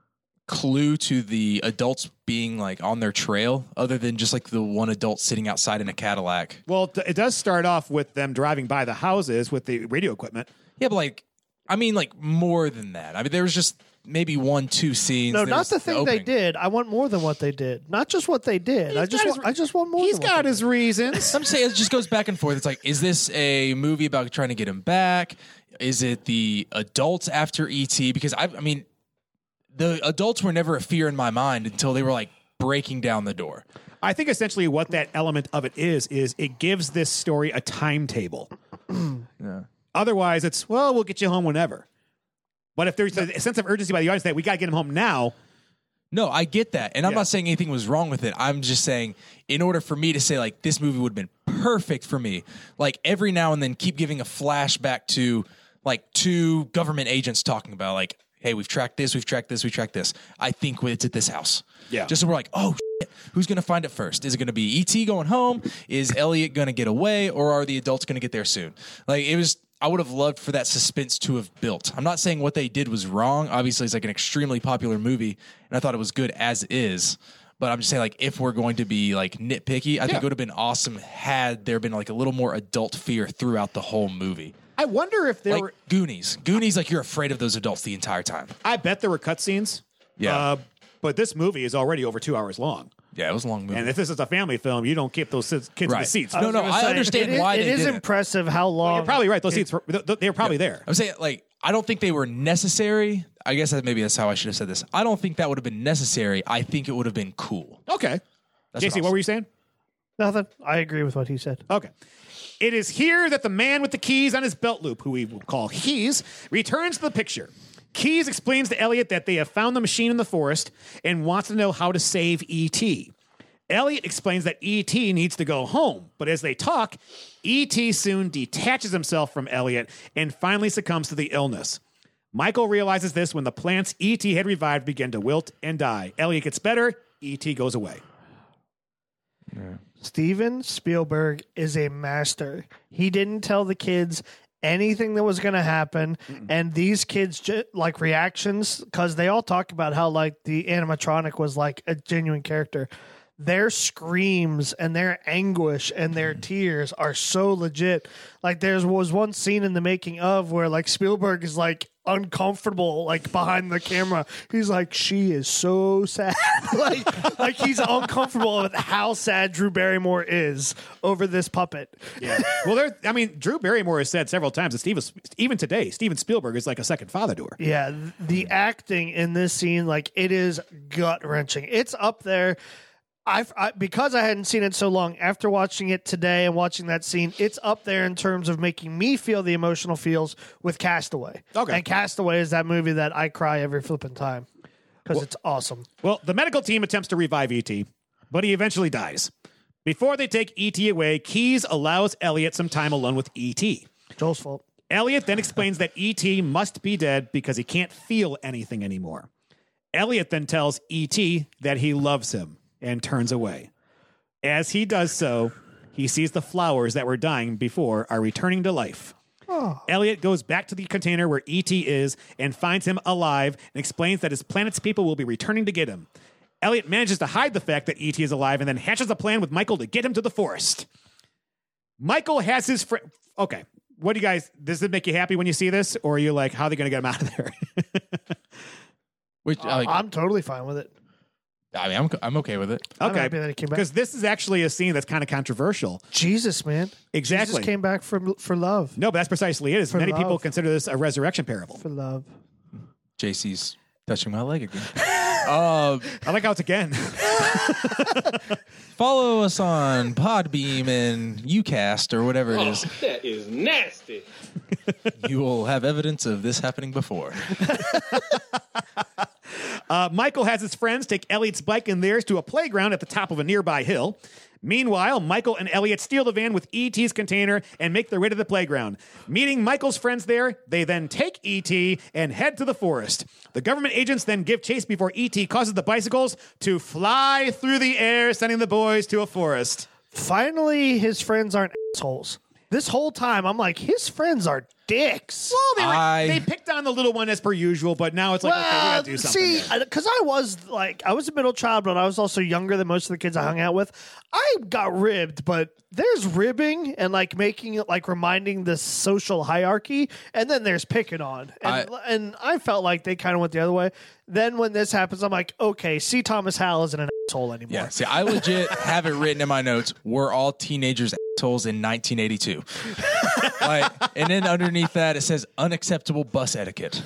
clue to the adults being like on their trail, other than just like the one adult sitting outside in a Cadillac. Well, th- it does start off with them driving by the houses with the radio equipment. Yeah, but like, I mean, like more than that. I mean, there was just maybe one, two scenes. No, There not was the thing they opening. did. I want more than what they did. Not just what they did. I just got want, his- I just want more. He's than what got they his reasons. I'm saying it just goes back and forth. It's like, is this a movie about trying to get him back? Is it the adults after E T? Because I, I mean, the adults were never a fear in my mind until they were like breaking down the door. I think essentially what that element of it is, is it gives this story a timetable. Yeah. Otherwise, it's, well, we'll get you home whenever. But if there's a sense of urgency by the audience that we got to get him home now, No, I get that. And I'm Yeah. not saying anything was wrong with it. I'm just saying, in order for me to say, like, this movie would have been perfect for me, like, every now and then keep giving a flashback to, like, two government agents talking about, like, hey, we've tracked this, we've tracked this, we've tracked this. I think it's at this house. Yeah. Just so we're like, oh, shit, who's going to find it first? Is it going to be E T going home? Is Elliot going to get away? Or are the adults going to get there soon? Like, it was... I would have loved for that suspense to have built. I'm not saying what they did was wrong. Obviously, it's like an extremely popular movie, and I thought it was good as is. But I'm just saying, like, if we're going to be like nitpicky, I think it would have been awesome had there been like a little more adult fear throughout the whole movie. I wonder if there Like were, Goonies. Goonies, like you're afraid of those adults the entire time. I bet there were cutscenes. Yeah. Uh, but this movie is already over two hours long. Yeah, it was a long movie. And if this is a family film, you don't keep those kids in the Right. seats. No, no, gonna I say, understand it is- why it they is did it. impressive how long. You're probably right. Those seats, were, th- th- they were probably there. I'm saying, like, I don't think they were necessary. I guess that maybe that's how I should have said this. I don't think that would have been necessary. I think it would have been cool. Okay. That's J C, what what I'll were you saying? Nothing. I agree with what he said. Okay. It is here that the man with the keys on his belt loop, who we will call Keys, returns to the picture. Keys explains to Elliot that they have found the machine in the forest and wants to know how to save E T. Elliot explains that E T needs to go home, but as they talk, E T soon detaches himself from Elliot and finally succumbs to the illness. Michael realizes this when the plants E T had revived begin to wilt and die. Elliot gets better, E T goes away. Steven Spielberg is a master. He didn't tell the kids anything that was going to happen, Mm-mm. and these kids ju- like reactions, because they all talk about how like the animatronic was like a genuine character. Their screams and their anguish and their tears are so legit. Like there was one scene in the making of where like Spielberg is like uncomfortable, like behind the camera. He's like, she is so sad. like, like he's uncomfortable with how sad Drew Barrymore is over this puppet. Yeah. Well, there. I mean, Drew Barrymore has said several times that Steven, even today, Steven Spielberg is like a second father to her. Yeah, the acting in this scene, like it is gut wrenching. It's up there. I've, I because I hadn't seen it so long. After watching it today and watching that scene, it's up there in terms of making me feel the emotional feels with Castaway. Okay. And Castaway is that movie that I cry every flipping time because it's awesome. Well, the medical team attempts to revive E T, but he eventually dies. Before they take E T away, Keyes allows Elliot some time alone with E T. Joel's fault. Elliot then explains that E T must be dead because he can't feel anything anymore. Elliot then tells E T that he loves him and turns away. As he does so, he sees the flowers that were dying before are returning to life. Oh. Elliot goes back to the container where E T is and finds him alive and explains that his planet's people will be returning to get him. Elliot manages to hide the fact that E T is alive and then hatches a plan with Michael to get him to the forest. Michael has his friend. Okay. What do you guys, does it make you happy when you see this? Or are you like, how are they going to get him out of there? Which, Uh, like, I'm totally fine with it. I mean, I'm I'm okay with it. I'm Okay. happy that he came back. Because this is actually a scene that's kind of controversial. Jesus, man. Exactly. Jesus came back for for love. No, but that's precisely it. Is For many people love. consider this a resurrection parable. For love. J C's touching my leg again. uh, I like how it's again. follow us on Podbeam and Ucast or whatever it is. That is nasty. You will have evidence of this happening before. Uh, Michael has his friends take Elliot's bike and theirs to a playground at the top of a nearby hill. Meanwhile, Michael and Elliot steal the van with E T's container and make their way to the playground. Meeting Michael's friends there, they then take E T and head to the forest. The government agents then give chase before E T causes the bicycles to fly through the air, sending the boys to a forest. Finally, his friends aren't assholes. This whole time, I'm like, his friends are dicks. Well, they, were, I- they picked on the little one as per usual, but now it's like, okay, we gotta do something. see, here. because I was like, I was a middle child, but I was also younger than most of the kids I hung out with. I got ribbed, but there's ribbing and like making it like reminding the social hierarchy, and then there's picking on. And I, and I felt like they kind of went the other way. Then when this happens, I'm like, okay, C. Thomas Howell isn't an asshole anymore. Yeah, see, I legit have it written in my notes. We're all teenagers assholes in nineteen eighty-two. Like, and then underneath that it says unacceptable bus etiquette.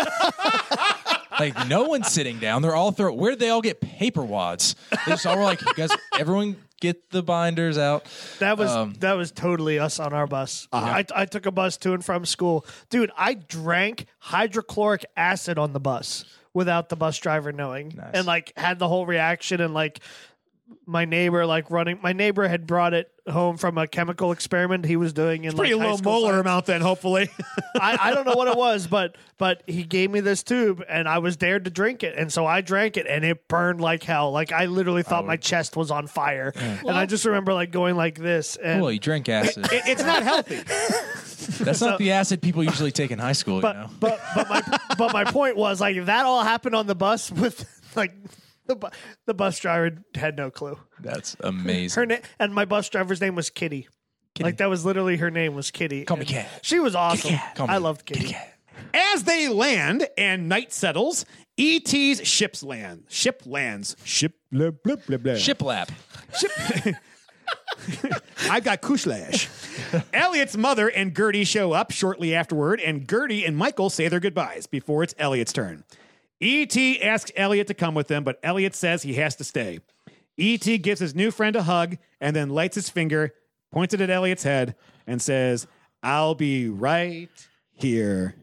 Like, no one's sitting down. They're all throw. Where did they all get paper wads? They just all were like, you guys, everyone get the binders out. That was Um, that was totally us on our bus. I, I took a bus to and from school. Dude, I drank hydrochloric acid on the bus without the bus driver knowing. Nice. And like had the whole reaction and like my neighbor like running my neighbor had brought it home from a chemical experiment he was doing in Pretty like high low school molar science. amount then, hopefully. I, I don't know what it was, but but he gave me this tube and I was dared to drink it. And so I drank it and it burned like hell. Like I literally thought my chest was on fire. And I just remember like going like this. And Well, you drink acid. It- it's not healthy. That's not the acid people usually take in high school, but you know? but but my but my point was like that all happened on the bus with like the bu- the bus driver had no clue. That's amazing. Her name and my bus driver's name was Kitty. Like that was literally her name was Kitty. Call me And Cat. She was awesome. Call me I loved Kitty. Cat. As they land and night settles, E T's ships land. Ship lands. Ship blah, blah, blah, blah. Shiplap. I got Kushlash. Elliot's mother and Gertie show up shortly afterward, and Gertie and Michael say their goodbyes before it's Elliot's turn. E T asks Elliot to come with them, but Elliot says he has to stay. E T gives his new friend a hug and then lights his finger, points it at Elliot's head, and says, I'll be right here.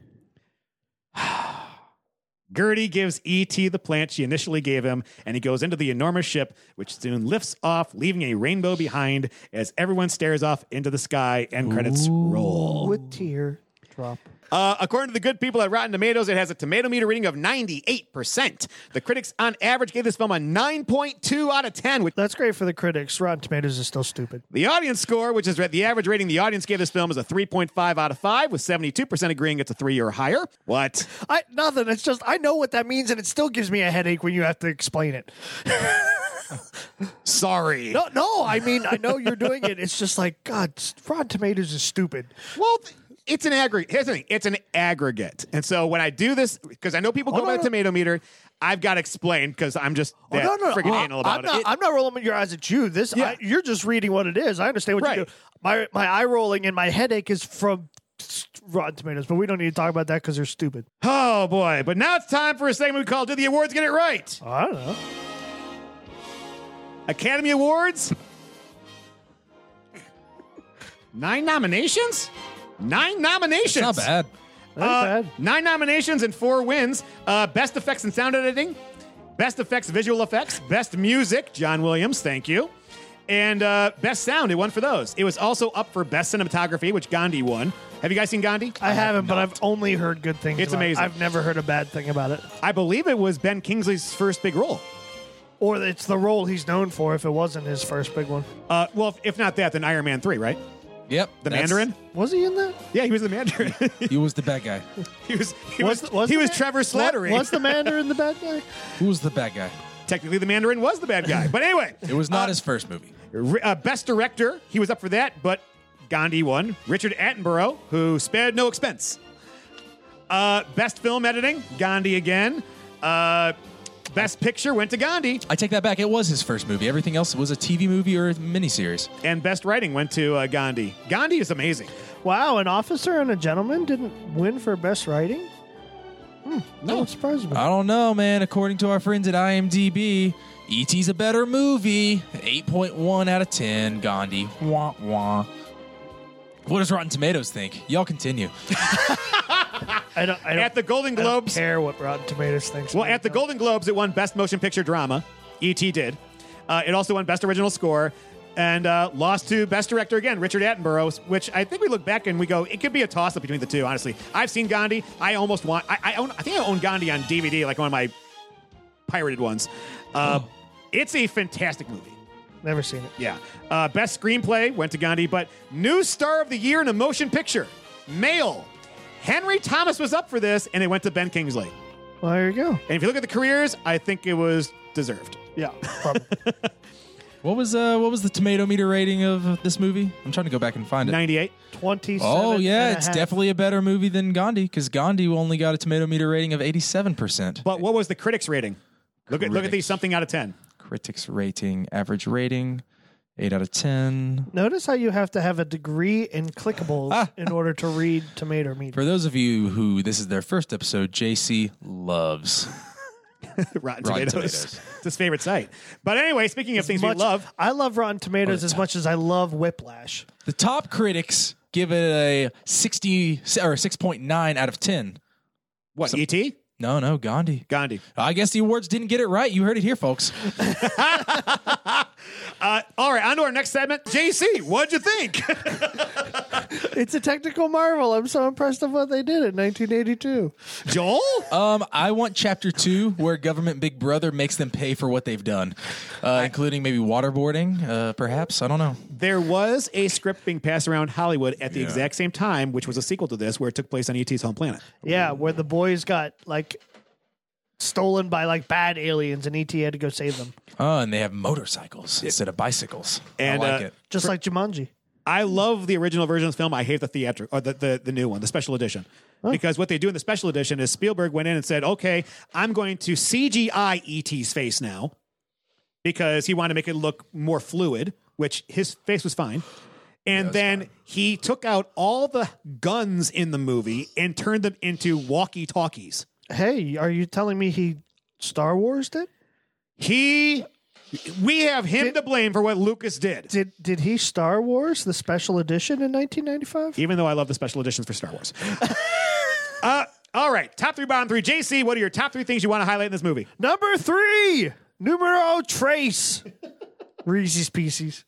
Gertie gives E T the plant she initially gave him, and he goes into the enormous ship, which soon lifts off, leaving a rainbow behind as everyone stares off into the sky and credits roll. With tear drop. Uh, according to the good people at Rotten Tomatoes, it has a tomato meter reading of ninety-eight percent. The critics, on average, gave this film a nine point two out of ten. Which That's great for the critics. Rotten Tomatoes is still stupid. the audience score, which is the average rating the audience gave this film, is a three point five out of five, with seventy-two percent agreeing it's a three or higher. What? I nothing. It's just I know what that means, and it still gives me a headache when you have to explain it. Sorry. No, no. I mean, I know you're doing it. It's just like God. Rotten Tomatoes is stupid. Well, it's an aggregate. Here's the thing. It's an aggregate. And so when I do this, because I know people Oh, go no, by the no. tomato meter, I've got to explain because I'm just Oh, that no, no, no. freaking I- anal about I'm not, it. I'm not rolling your eyes at you. This, Yeah. I, you're just reading what it is. I understand what Right. you do. My my eye rolling and my headache is from Rotten Tomatoes, but we don't need to talk about that because they're stupid. Oh, boy. But now it's time for a segment we call Do the Awards Get It Right? I don't know. Academy Awards. Nine nominations? Nine nominations. It's not bad. Not Uh, bad. Nine nominations and four wins. Uh, Best Effects and Sound Editing. Best Effects Visual Effects. Best Music, John Williams, thank you. And uh, Best Sound, it won for those. It was also up for Best Cinematography, which Gandhi won. Have you guys seen Gandhi? I haven't, but I've only heard good things. It's about amazing. It. I've never heard a bad thing about it. I believe it was Ben Kingsley's first big role. Or it's the role he's known for if it wasn't his first big one. Uh, well, if, if not that, then Iron Man three, right? Yep. The that's- Mandarin? Was he in that? Yeah, he was the Mandarin. He was the bad guy. he was he Was was, the- was he the was Man- Trevor Slattery. Was the Mandarin the bad guy? Who was the bad guy? Technically, the Mandarin was the bad guy. But anyway. It was not uh, his first movie. Uh, Best Director, he was up for that, but Gandhi won. Richard Attenborough, who spared no expense. Uh, Best Film Editing, Gandhi again. Uh, Best Picture went to Gandhi. I take that back. It was his first movie. Everything else was a T V movie or a miniseries. And Best Writing went to uh, Gandhi. Gandhi is amazing. Wow, an officer and a gentleman didn't win for best writing? Hmm, no, it surprised me. I don't know, man. According to our friends at I M D B, E T's a better movie. eight point one out of ten. Gandhi. Wah, wah. What does Rotten Tomatoes think? Y'all continue. I don't. I don't At the Golden I don't Globes. care what Rotten Tomatoes thinks. Well, about at the it. Golden Globes, it won Best Motion Picture Drama. E T did. Uh, it also won Best Original Score. And uh, lost to Best Director again, Richard Attenborough, which I think we look back and we go, it could be a toss-up between the two, honestly. I've seen Gandhi. I almost want... I, I, own, I think I own Gandhi on D V D, like one of my pirated ones. Uh, Oh. It's a fantastic movie. Never seen it. Yeah. Uh, best Screenplay went to Gandhi, but New Star of the Year in a Motion Picture, Male. Henry Thomas was up for this, and it went to Ben Kingsley. Well, there you go. And if you look at the careers, I think it was deserved. Yeah, probably. What was uh what was the tomato meter rating of this movie? I'm trying to go back and find it. ninety-eight. twenty-seven. Oh yeah, and a it's half. definitely a better movie than Gandhi because Gandhi only got a tomato meter rating of eighty-seven percent. But what was the critics' rating? Look at look at Critics. these something out of ten. Critics rating, average rating, eight out of ten. Notice how you have to have a degree in clickables Ah. in order to read tomato meter. For those of you who this is their first episode, J C loves Rotten, Rotten Tomatoes. Tomatoes. It's his favorite site. But anyway, speaking of things Much- we love, I love Rotten Tomatoes Oh, as top. much as I love Whiplash. the top critics give it a sixty or six point nine out of ten. what, E T? No, no, Gandhi. Gandhi. I guess the awards didn't get it right. You heard it here, folks. Uh, all right, on to our next segment. J C, what'd you think? It's a technical marvel. I'm so impressed with what they did in nineteen eighty-two. Joel? Um, I want chapter two where government Big Brother makes them pay for what they've done, uh, including maybe waterboarding, uh, perhaps. I don't know. There was a script being passed around Hollywood at the exact same time, which was a sequel to this, where it took place on E T's home planet. Yeah, where the boys got like stolen by like bad aliens and E T had to go save them. Oh, and they have motorcycles instead of bicycles. And, I like uh, it. Just like Jumanji. I love the original version of the film. I hate the theatric or the, the, the new one, the special edition. Because what they do in the special edition is Spielberg went in and said, okay, I'm going to C G I E T's face now because he wanted to make it look more fluid, which his face was fine. And then he took out all the guns in the movie and turned them into walkie-talkies. Hey, are you telling me he Star Wars did? He, we have him to blame for what Lucas did. Did did he Star Wars the special edition in nineteen ninety-five? Even though I love the special editions for Star Wars. uh, all right, top three, bottom three. J C, what are your top three things you want to highlight in this movie? Number three, numero trace, Reese's Pieces.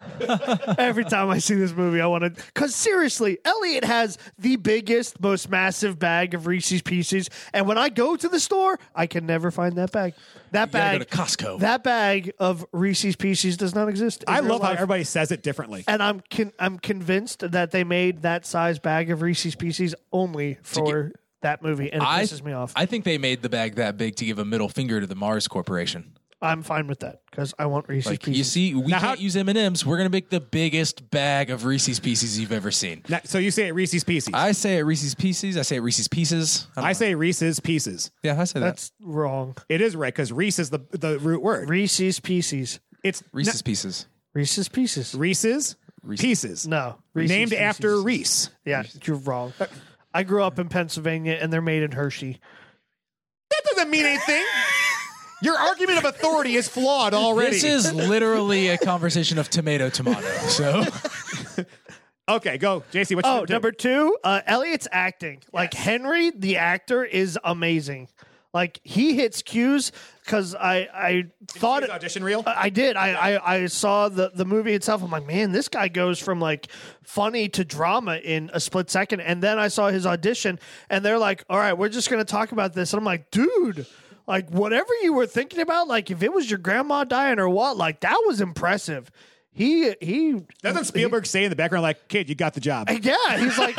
Every time I see this movie, I want to. Because seriously, Elliot has the biggest, most massive bag of Reese's Pieces, and when I go to the store, I can never find that bag. That You gotta bag, go to Costco. That bag of Reese's Pieces does not exist. in I real love how life. everybody says it differently. And I'm con- I'm convinced that they made that size bag of Reese's Pieces only for that movie, and it I, pisses me off. I think they made the bag that big to give a middle finger to the Mars Corporation. I'm fine with that because I want Reese's Like, Pieces. you see, we Now, can't how- use M and M's. We're going to make the biggest bag of Reese's Pieces you've ever seen. Now, so you say it Reese's Pieces. I say it Reese's Pieces. I say it Reese's Pieces. I, don't I know. say Reese's Pieces. Yeah, I say that. That's wrong. It is right because Reese is the, the root word. Reese's Pieces. It's Reese's Pieces. Reese's Pieces. Reese's Pieces. No. Reese's Named Pieces. after Reese. Yeah, you're wrong. I grew up in Pennsylvania, and they're made in Hershey. That doesn't mean anything. Your argument of authority is flawed already. This is literally a conversation of tomato tomato. So okay, go, J C. What's Oh, your number two, uh, Elliot's acting. Like Henry, the actor, is amazing. Like he hits cues because I I thought his audition reel? I I did. I, I I saw the the movie itself. I'm like, man, this guy goes from like funny to drama in a split second. And then I saw his audition, and they're like, all right, we're just gonna talk about this. And I'm like, dude. Like, whatever you were thinking about, like, if it was your grandma dying or what, like, that was impressive. He, he... Doesn't Spielberg he, say in the background, like, kid, you got the job? Yeah, he's like...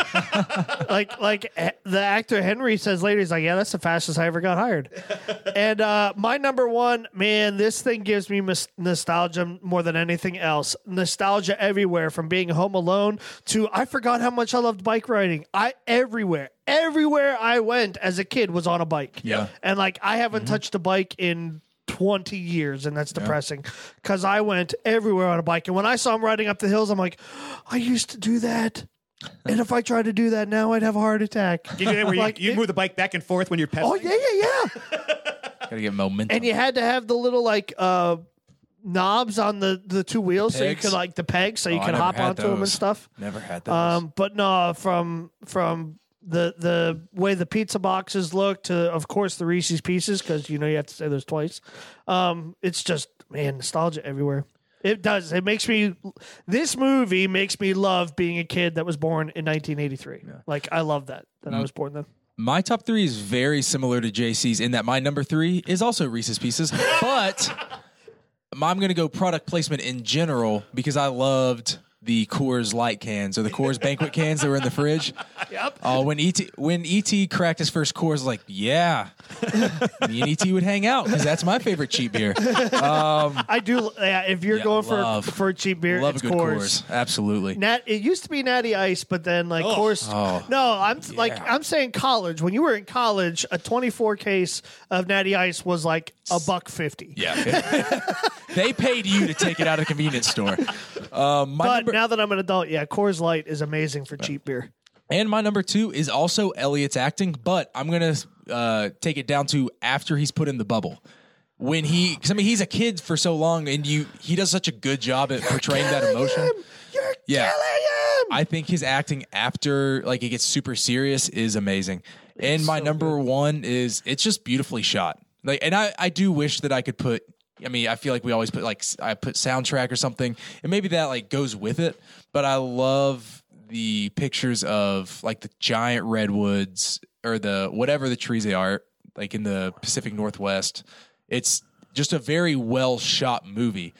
like, like the actor Henry says later, he's like, yeah, that's the fastest I ever got hired. And uh, my number one, man, this thing gives me mis- nostalgia more than anything else. Nostalgia everywhere, from being home alone to I forgot how much I loved bike riding. I Everywhere. Everywhere I went as a kid was on a bike. Yeah. And like I haven't mm-hmm. touched a bike in twenty years, and that's depressing because I went everywhere on a bike. And when I saw him riding up the hills, I'm like, I used to do that. And if I tried to do that now, I'd have a heart attack. You do that where like, you, you move the bike back and forth when you're pedaling? Oh, yeah, yeah, yeah. Gotta get momentum. And you had to have the little like uh, knobs on the, the two wheels so you could like the pegs so you Oh, could hop onto them and stuff. Never had those. Um, but no, from from the the way the pizza boxes look to, of course, the Reese's Pieces, because you know you have to say those twice. Um, it's just, man, nostalgia everywhere. It does. It makes me. This movie makes me love being a kid that was born in nineteen eighty-three. Yeah. Like I love that that mm. I was born then. My top three is very similar to J C's in that my number three is also Reese's Pieces, but I'm going to go product placement in general because I loved the Coors Light cans or the Coors banquet cans that were in the fridge. Yep. Oh, uh, when E T when E T cracked his first Coors, I was like, yeah, me and E T would hang out because that's my favorite cheap beer. Um, I do. Yeah, if you're yeah, going love, for for a cheap beer, love it's a good Coors. Coors. Absolutely. Nat, it used to be Natty Ice, but then like oh. Coors. Oh. No, I'm Yeah. like I'm saying college. When you were in college, a twenty-four case of Natty Ice was like a buck fifty. Yeah. They paid you to take it out of the convenience store. Um, my but number- now that I'm an adult, yeah, Coors Light is amazing for cheap beer. And my number two is also Elliot's acting, but I'm going to uh, take it down to after he's put in the bubble. When he, because I mean, he's a kid for so long, and you, he does such a good job at portraying that emotion. Him. You're yeah. killing him. I think his acting after, like, it gets super serious is amazing. And It's my so number good. one is it's just beautifully shot. Like, and I, I do wish that I could put. I mean, I feel like we always put like I put soundtrack or something, and maybe that like goes with it. But I love the pictures of like the giant redwoods or the whatever the trees they are, like in the Pacific Northwest. It's just a very well shot movie,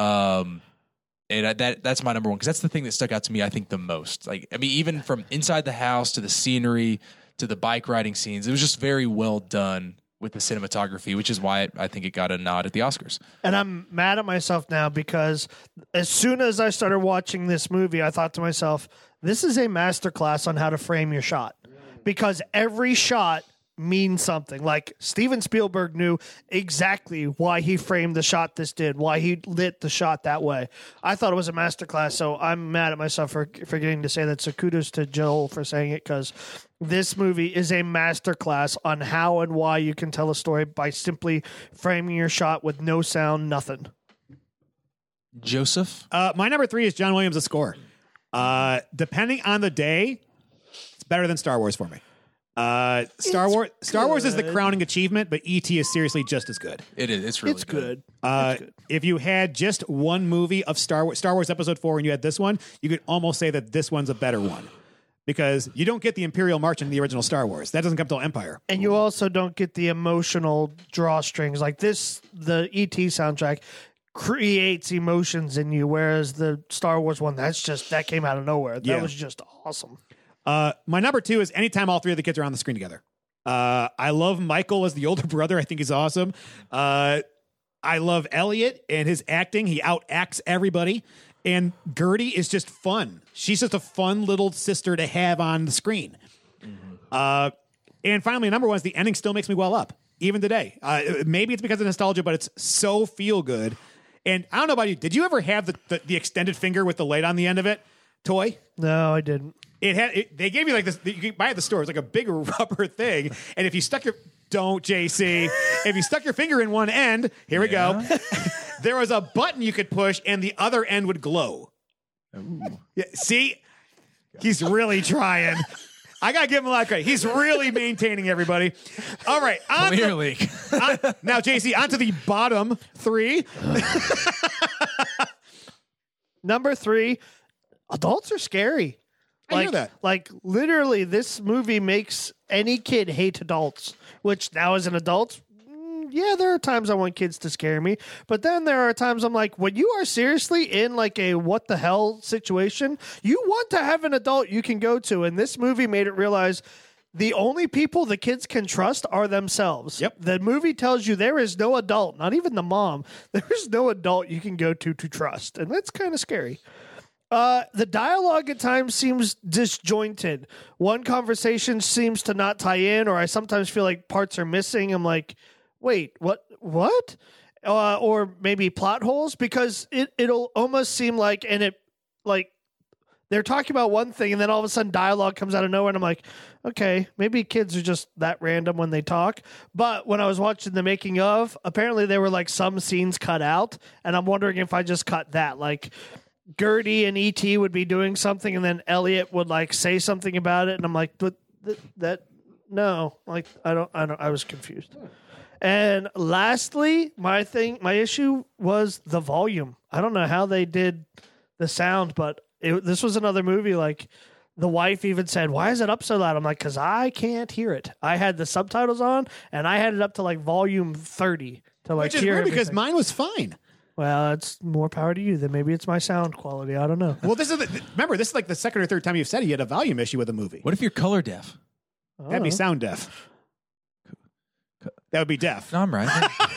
um, and I, that that's my number one because that's the thing that stuck out to me. I think the most. Like, I mean, even from inside the house to the scenery to the bike riding scenes, it was just very well done with the cinematography, which is why I think it got a nod at the Oscars. And I'm mad at myself now because as soon as I started watching this movie, I thought to myself, this is a masterclass on how to frame your shot. Because every shot means something. Like Steven Spielberg knew exactly why he framed the shot this did, why he lit the shot that way. I thought it was a masterclass, so I'm mad at myself for forgetting to say that. So kudos to Joel for saying it, because this movie is a masterclass on how and why you can tell a story by simply framing your shot with no sound, nothing. Joseph? Uh, my number three is John Williams' score. Uh, depending on the day, it's better than Star Wars for me. Uh, Star It's Wars Star Wars is the good. crowning achievement, but E T is seriously just as good. It is. It's really It's good. Uh, It's good. if you had just one movie of Star Wars, Star Wars Episode Four, and you had this one, you could almost say that this one's a better one because you don't get the Imperial March in the original Star Wars. That doesn't come till Empire. And you also don't get the emotional drawstrings. Like this, the E T soundtrack creates emotions in you, whereas the Star Wars one, that's just, that came out of nowhere. That Yeah. was just awesome. Uh, my number two is anytime all three of the kids are on the screen together. Uh, I love Michael as the older brother. I think he's awesome. Uh, I love Elliot and his acting. He outacts everybody. And Gertie is just fun. She's just a fun little sister to have on the screen. Mm-hmm. Uh, and finally, number one is the ending still makes me well up, even today. Uh, maybe it's because of nostalgia, but it's so feel good. And I don't know about you. Did you ever have the, the, the extended finger with the light on the end of it toy? No, I didn't. It had. It, they gave you like this. You could buy it at the store. It's like a big rubber thing, and if you stuck your don't, J C. If you stuck your finger in one end, here we go. There was a button you could push, and the other end would glow. Yeah, see, he's really trying. I gotta give him a lot of credit. He's really maintaining everybody. All right, on Clearly. The, on, now, J C, on to the bottom three. Number three, adults are scary. I like, hear that. Like, literally, this movie makes any kid hate adults, which now as an adult, mm, yeah, there are times I want kids to scare me. But then there are times I'm like, when you are seriously in like a what the hell situation, you want to have an adult you can go to. And this movie made it realize the only people the kids can trust are themselves. Yep. The movie tells you there is no adult, not even the mom. There is no adult you can go to to trust. And that's kind of scary. Uh, the dialogue at times seems disjointed. One conversation seems to not tie in, or I sometimes feel like parts are missing. I'm like, wait, what? What? Uh, or maybe plot holes, because it it'll almost seem like, and it like they're talking about one thing, and then all of a sudden dialogue comes out of nowhere, and I'm like, okay, maybe kids are just that random when they talk. But when I was watching the making of, apparently there were like some scenes cut out, and I'm wondering if I just cut that, like. Gertie and E T would be doing something, and then Elliot would like say something about it, and I'm like, "But th- that no, like I don't, I don't, I was confused." And lastly, my thing, my issue was the volume. I don't know how they did the sound, but it, this was another movie. Like the wife even said, "Why is it up so loud?" I'm like, "Cause I can't hear it." I had the subtitles on, and I had it up to like volume thirty to like Which is hear weird because everything. mine was fine. Well, it's more power to you. Then maybe it's my sound quality. I don't know. Well, this is the, remember this is like the second or third time you've said you had a volume issue with a movie. What if you're color deaf? That'd be sound deaf. That would be deaf. No, I'm right.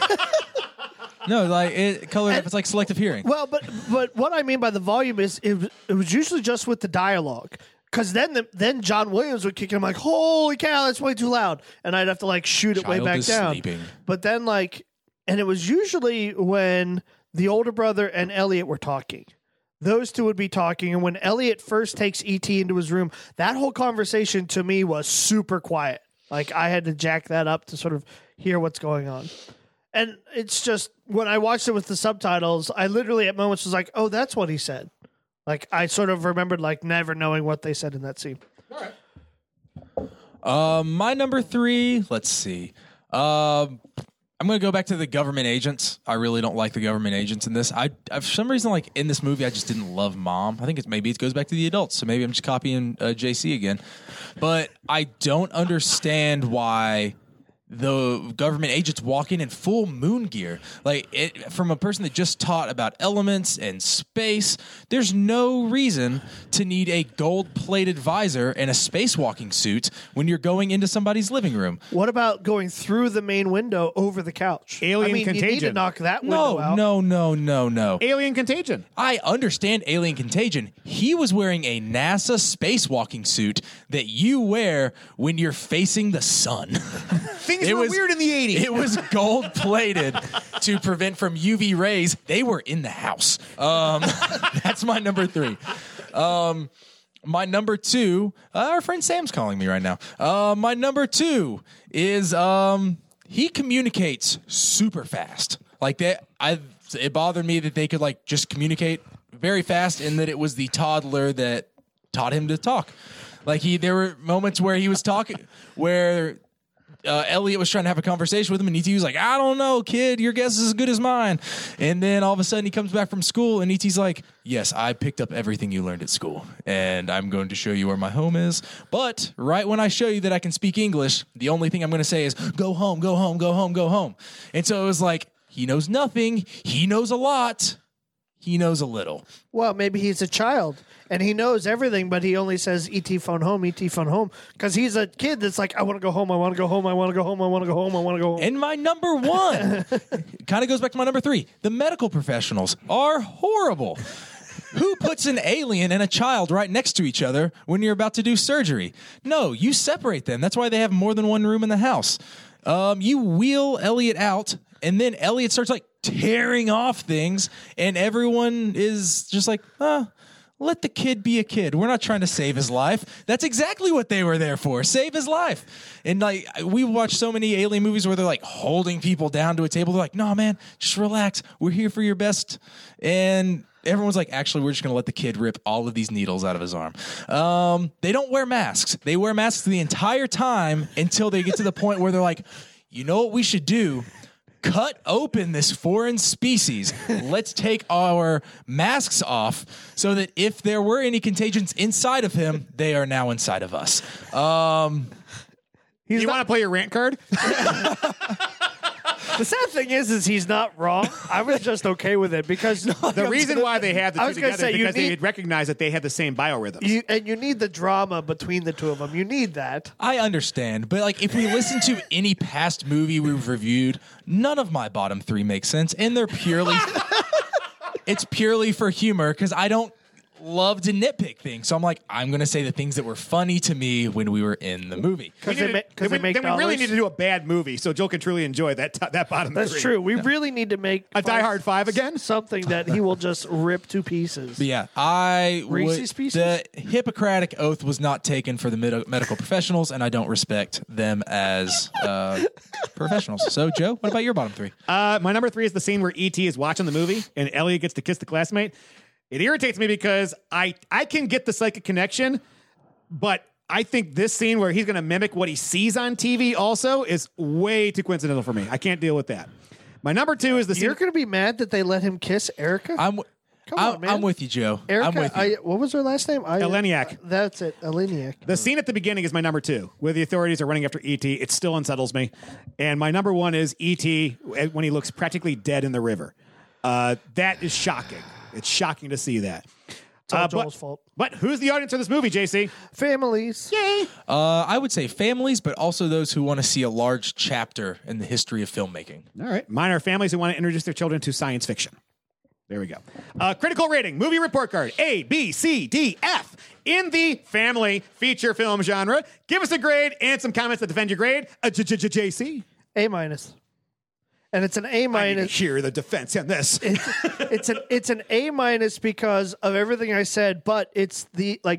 No, like it, color deaf. It's like selective hearing. Well, but but what I mean by the volume is it, was- it was usually just with the dialogue. Because then the, then John Williams would kick in. I'm like, holy cow, that's way too loud. And I'd have to like shoot it way Child back is down. sleeping. But then like, and it was usually when the older brother and Elliot were talking. Those two would be talking. And when Elliot first takes E T into his room, that whole conversation to me was super quiet. Like I had to jack that up to sort of hear what's going on. And it's just, when I watched it with the subtitles, I literally at moments was like, oh, that's what he said. Like, I sort of remembered, like, never knowing what they said in that scene. Um, my number three, let's see. Um, I'm going to go back to the government agents. I really don't like the government agents in this. I, I, for some reason, like, in this movie, I just didn't love Mom. I think it's maybe it goes back to the adults, so maybe I'm just copying uh, J C again. But I don't understand why the government agents walk in in full moon gear. Like, it, from a person that just taught about elements and space, there's no reason to need a gold-plated visor and a spacewalking suit when you're going into somebody's living room. What about going through the main window over the couch? Alien I mean, you need to Contagion. knock that window No, out. no, no, no, no. Alien Contagion. I understand Alien Contagion. He was wearing a NASA spacewalking suit that you wear when you're facing the sun. Things It were was- weird in the eighties. It was gold plated to prevent from U V rays. They were in the house. Um, that's my number three. Um, my number two, uh, our friend Sam's calling me right now. Uh, my number two is um, he communicates super fast. Like that, I it bothered me that they could like just communicate very fast, and that it was the toddler that taught him to talk. Like he, there were moments where he was talking where. Uh, Elliot was trying to have a conversation with him, and E T was like, I don't know, kid, your guess is as good as mine. And then all of a sudden he comes back from school, and E T's like, yes, I picked up everything you learned at school, and I'm going to show you where my home is. But right when I show you that I can speak English, the only thing I'm going to say is, go home, go home, go home, go home. And so it was like, he knows nothing. He knows a lot. He knows a little. Well, maybe he's a child, and he knows everything, but he only says, E T phone home, E T phone home, because he's a kid that's like, I want to go home, I want to go home, I want to go home, I want to go home, I want to go home. And my number one kind of goes back to my number three. The medical professionals are horrible. Who puts an alien and a child right next to each other when you're about to do surgery? No, you separate them. That's why they have more than one room in the house. Um, you wheel Elliot out, and then Elliot starts like tearing off things, and everyone is just like, ah, let the kid be a kid. We're not trying to save his life. That's exactly what they were there for. Save his life. And like we watch so many alien movies where they're like holding people down to a table. They're like, no, man, just relax. We're here for your best. And everyone's like, actually, we're just going to let the kid rip all of these needles out of his arm. Um, they don't wear masks. They wear masks the entire time until they get to the point where they're like, you know what we should do? Cut open this foreign species. Let's take our masks off so that if there were any contagions inside of him, they are now inside of us. Um, you not- want to play your rant card? The sad thing is, is he's not wrong. I was just okay with it because the reason why they had the I two was gonna together say, is you because they need- had recognized that they had the same biorhythms. You, and you need the drama between the two of them. You need that. I understand, but like if we listen to any past movie we've reviewed, none of my bottom three make sense, and they're purely it's purely for humor because I don't love to nitpick things. So I'm like, I'm going to say the things that were funny to me when we were in the movie. Because We they, need ma- to- 'cause they then we, make then we really dollars. need to do a bad movie so Joel can truly enjoy that t- that bottom That's three. true. We really need to make A Die Hard five again? something that he will just rip to pieces. But yeah, I would, Reese's Pieces? the Hippocratic oath was not taken for the med- medical professionals, and I don't respect them as uh, professionals. So, Joe, what about your bottom three? Uh, my number three is the scene where E T is watching the movie and Elliot gets to kiss the classmate. It irritates me because I, I can get the psychic connection, but I think this scene where he's going to mimic what he sees on T V also is way too coincidental for me. I can't deal with that. My number two is the scene. You're going to be mad that they let him kiss Erica? I'm, Come I'm, on, man. I'm with you, Joe. Erica, I'm with you. I, what was her last name? I, Eleniak. That's it, Eleniak. The scene at the beginning is my number two, where the authorities are running after E T. It still unsettles me. And my number one is E T when he looks practically dead in the river. Uh, that is shocking. It's shocking to see that. It's all Uh, Joel's but, fault. but who's the audience for this movie, J C? Families. Yay! Uh, I would say families, but also those who want to see a large chapter in the history of filmmaking. All right. Mine are families who want to introduce their children to science fiction. There we go. Uh, critical rating, movie report card, A, B, C, D, F. In the family feature film genre, give us a grade and some comments that defend your grade. Uh, J C. A minus. And it's an A I need to minus. hear the defense in this. It's, it's an it's an A minus because of everything I said, but it's the like.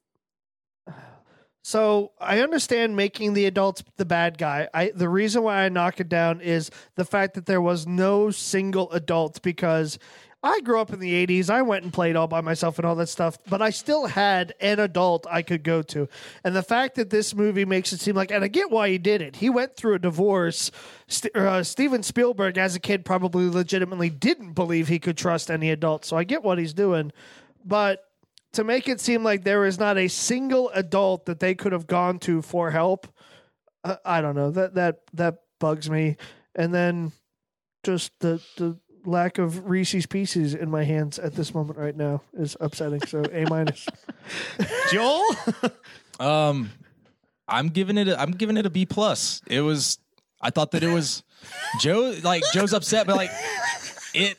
So I understand making the adults the bad guy. I the reason why I knock it down is the fact that there was no single adult because I grew up in the eighties. I went and played all by myself and all that stuff, but I still had an adult I could go to. And the fact that this movie makes it seem like, and I get why he did it. He went through a divorce. St- uh, Steven Spielberg, as a kid, probably legitimately didn't believe he could trust any adult. So I get what he's doing. But to make it seem like there is not a single adult that they could have gone to for help, uh, I don't know. That that that bugs me. And then just the the lack of Reese's Pieces in my hands at this moment right now is upsetting. So A minus. Joel? Um, I'm giving it. A, I'm giving it a B plus. It was. I thought that it was. Joe, like Joe's upset, but like it.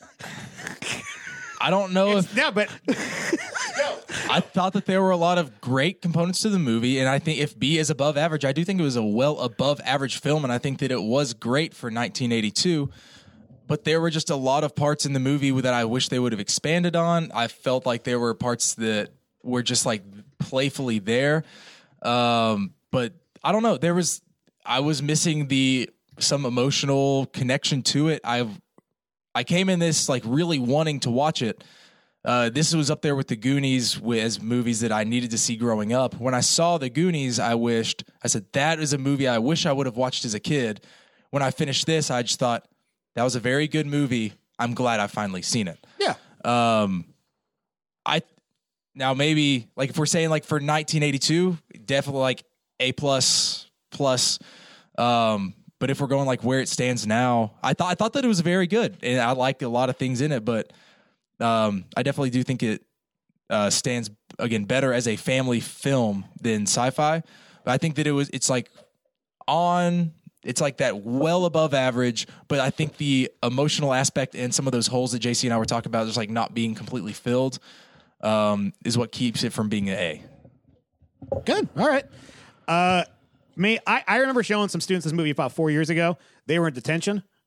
I don't know if. Yeah, but I thought that there were a lot of great components to the movie, and I think if B is above average, I do think it was a well above average film, and I think that it was great for nineteen eighty-two. But there were just a lot of parts in the movie that I wish they would have expanded on. I felt like there were parts that were just like playfully there. Um, but I don't know. There was, I was missing the, some emotional connection to it. I, I came in this like really wanting to watch it. Uh, this was up there with the Goonies as movies that I needed to see growing up. When I saw the Goonies, I wished, I said, that is a movie I wish I would have watched as a kid. When I finished this, I just thought, that was a very good movie. I'm glad I finally seen it. yeah. Um, I now maybe like if we're saying like for nineteen eighty-two, definitely like A plus plus. Um, but if we're going like where it stands now, I thought I thought that it was very good, and I liked a lot of things in it. But um, I definitely do think it uh, stands again better as a family film than sci-fi. But I think that it was it's like on. It's like that well above average, but I think the emotional aspect and some of those holes that J C and I were talking about, just like not being completely filled, um, is what keeps it from being an A. Good. All right. Uh, me, I, I remember showing some students this movie about four years ago. They were in detention,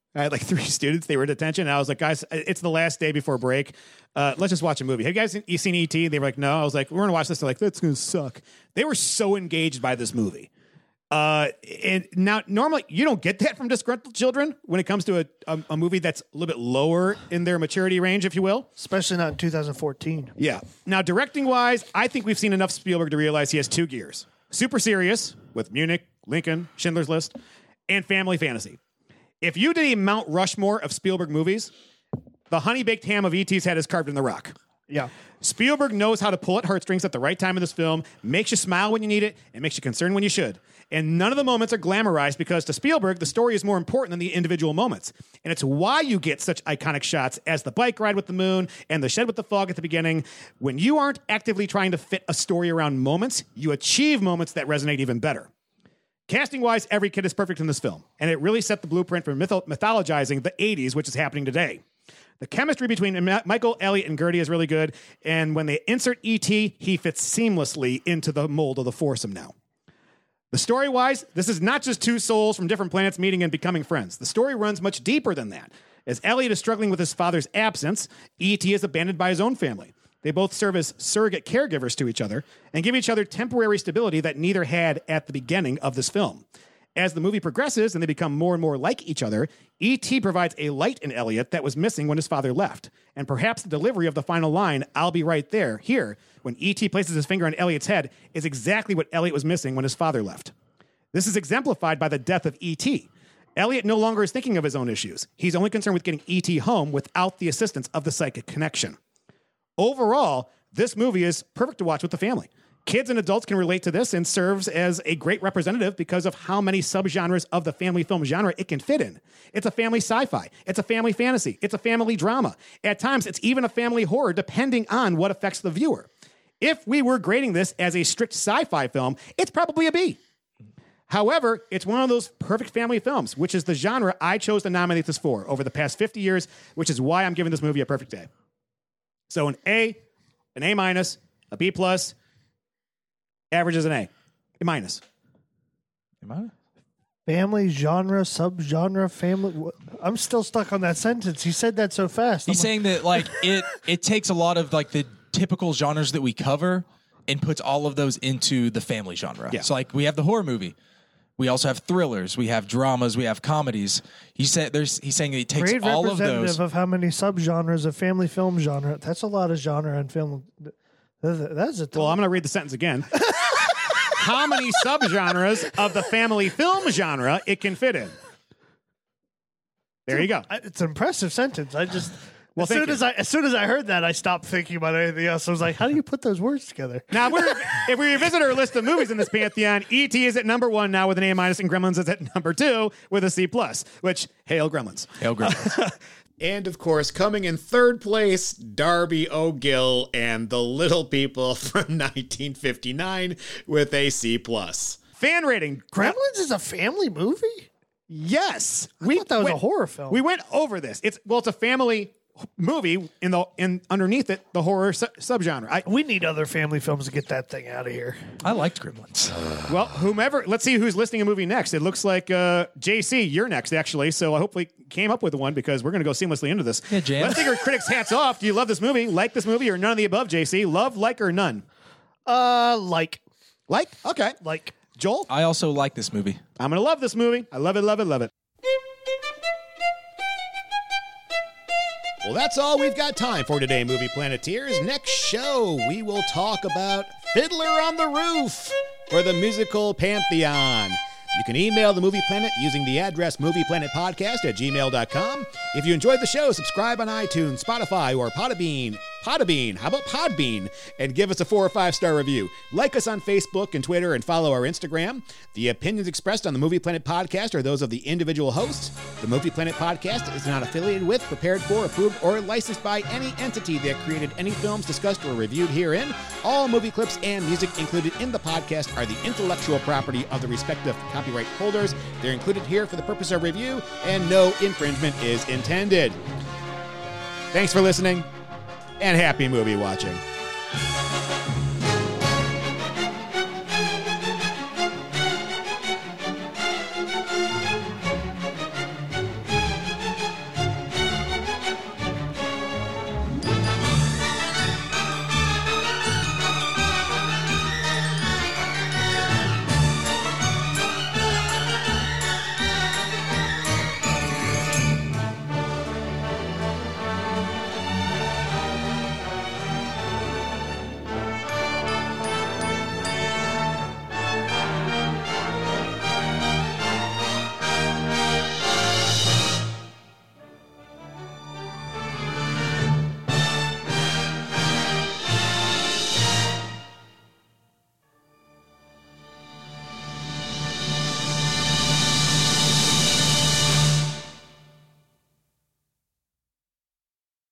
I had like three students. They were at detention. And I was like, guys, it's the last day before break. Uh, let's just watch a movie. Have you guys seen, you seen E T? They were like, no. I was like, we're going to watch this. They're like, that's going to suck. They were so engaged by this movie. Uh, and now, normally, you don't get that from disgruntled children when it comes to a, a, a movie that's a little bit lower in their maturity range, if you will. Especially not in two thousand fourteen. Yeah. Now, directing-wise, I think we've seen enough Spielberg to realize he has two gears. Super serious, with Munich, Lincoln, Schindler's List, and family fantasy. If you did a Mount Rushmore of Spielberg movies, the honey-baked ham of E T's head is carved in the rock. Yeah. Spielberg knows how to pull at heartstrings at the right time in this film, makes you smile when you need it, and makes you concerned when you should. And none of the moments are glamorized because to Spielberg, the story is more important than the individual moments. And it's why you get such iconic shots as the bike ride with the moon and the shed with the fog at the beginning. When you aren't actively trying to fit a story around moments, you achieve moments that resonate even better. Casting-wise, every kid is perfect in this film, and it really set the blueprint for mytho- mythologizing the eighties, which is happening today. The chemistry between Ma- Michael, Elliott, and Gertie is really good, and when they insert E T, he fits seamlessly into the mold of the foursome now. The story-wise, this is not just two souls from different planets meeting and becoming friends. The story runs much deeper than that. As Elliott is struggling with his father's absence, E T is abandoned by his own family. They both serve as surrogate caregivers to each other and give each other temporary stability that neither had at the beginning of this film. As the movie progresses and they become more and more like each other, E T provides a light in Elliott that was missing when his father left. And perhaps the delivery of the final line, "I'll be right there," here, when E T places his finger on Elliott's head, is exactly what Elliott was missing when his father left. This is exemplified by the death of E T. Elliott no longer is thinking of his own issues. He's only concerned with getting E T home without the assistance of the psychic connection. Overall, this movie is perfect to watch with the family. Kids and adults can relate to this and serves as a great representative because of how many subgenres of the family film genre it can fit in. It's a family sci-fi. It's a family fantasy. It's a family drama. At times, it's even a family horror, depending on what affects the viewer. If we were grading this as a strict sci-fi film, it's probably a B. However, it's one of those perfect family films, which is the genre I chose to nominate this for over the past fifty years, which is why I'm giving this movie a perfect A. So an A, an A minus, a B plus, average is an A. A minus. A minus? Family, genre, subgenre, family. wh- I'm still stuck on that sentence. He said that so fast. He's I'm saying that like it it takes a lot of like the typical genres that we cover and puts all of those into the family genre. Yeah. So like we have the horror movie. We also have thrillers, we have dramas, we have comedies. He said there's he's saying that he like, takes great all of representative those. of how many subgenres of family film genre. That's a lot of genre and film. That's a ton. Well, I'm going to read the sentence again. How many subgenres of the family film genre it can fit in? There you go. I- It's an impressive sentence. I just Well, as thank soon you. as I as soon as I heard that, I stopped thinking about anything else. I was like, how do you put those words together? Now, if, we're, if we revisit our list of movies in this pantheon, E T is at number one now with an A minus, and Gremlins is at number two with a C plus. Which, hail Gremlins! Hail Gremlins. And of course, coming in third place, Darby O'Gill and the Little People from nineteen fifty-nine with a C plus. Fan rating. Gremlins is a family movie. Yes, I thought that was went- a horror film. We went over this. It's well, it's a family movie in the in underneath it the horror su- subgenre. I, we need other family films to get that thing out of here. I liked Gremlins. well, whomever. Let's see who's listing a movie next. It looks like uh, J C, you're next actually. So I hopefully came up with one because we're going to go seamlessly into this. Yeah, Jan. Let's take our critics' hats off. Do you love this movie? Like this movie, or none of the above? J C, love, like, or none? Uh, like, Like, okay. like. Joel, I also like this movie. I'm going to love this movie. I love it, love it, love it. Well, that's all we've got time for today, Movie Planeteers. Next show, we will talk about Fiddler on the Roof for the musical Pantheon. You can email the Movie Planet using the address movieplanetpodcast at gmail dot com. If you enjoyed the show, subscribe on iTunes, Spotify, or Podbean. Podbean. How about Podbean? And give us a four or five star review. Like us on Facebook and Twitter and follow our Instagram. The opinions expressed on the Movie Planet podcast are those of the individual hosts. The Movie Planet podcast is not affiliated with, prepared for, approved, or licensed by any entity that created any films discussed or reviewed herein. All movie clips and music included in the podcast are the intellectual property of the respective copyright holders. They're included here for the purpose of review, and no infringement is intended. Thanks for listening, and happy movie watching.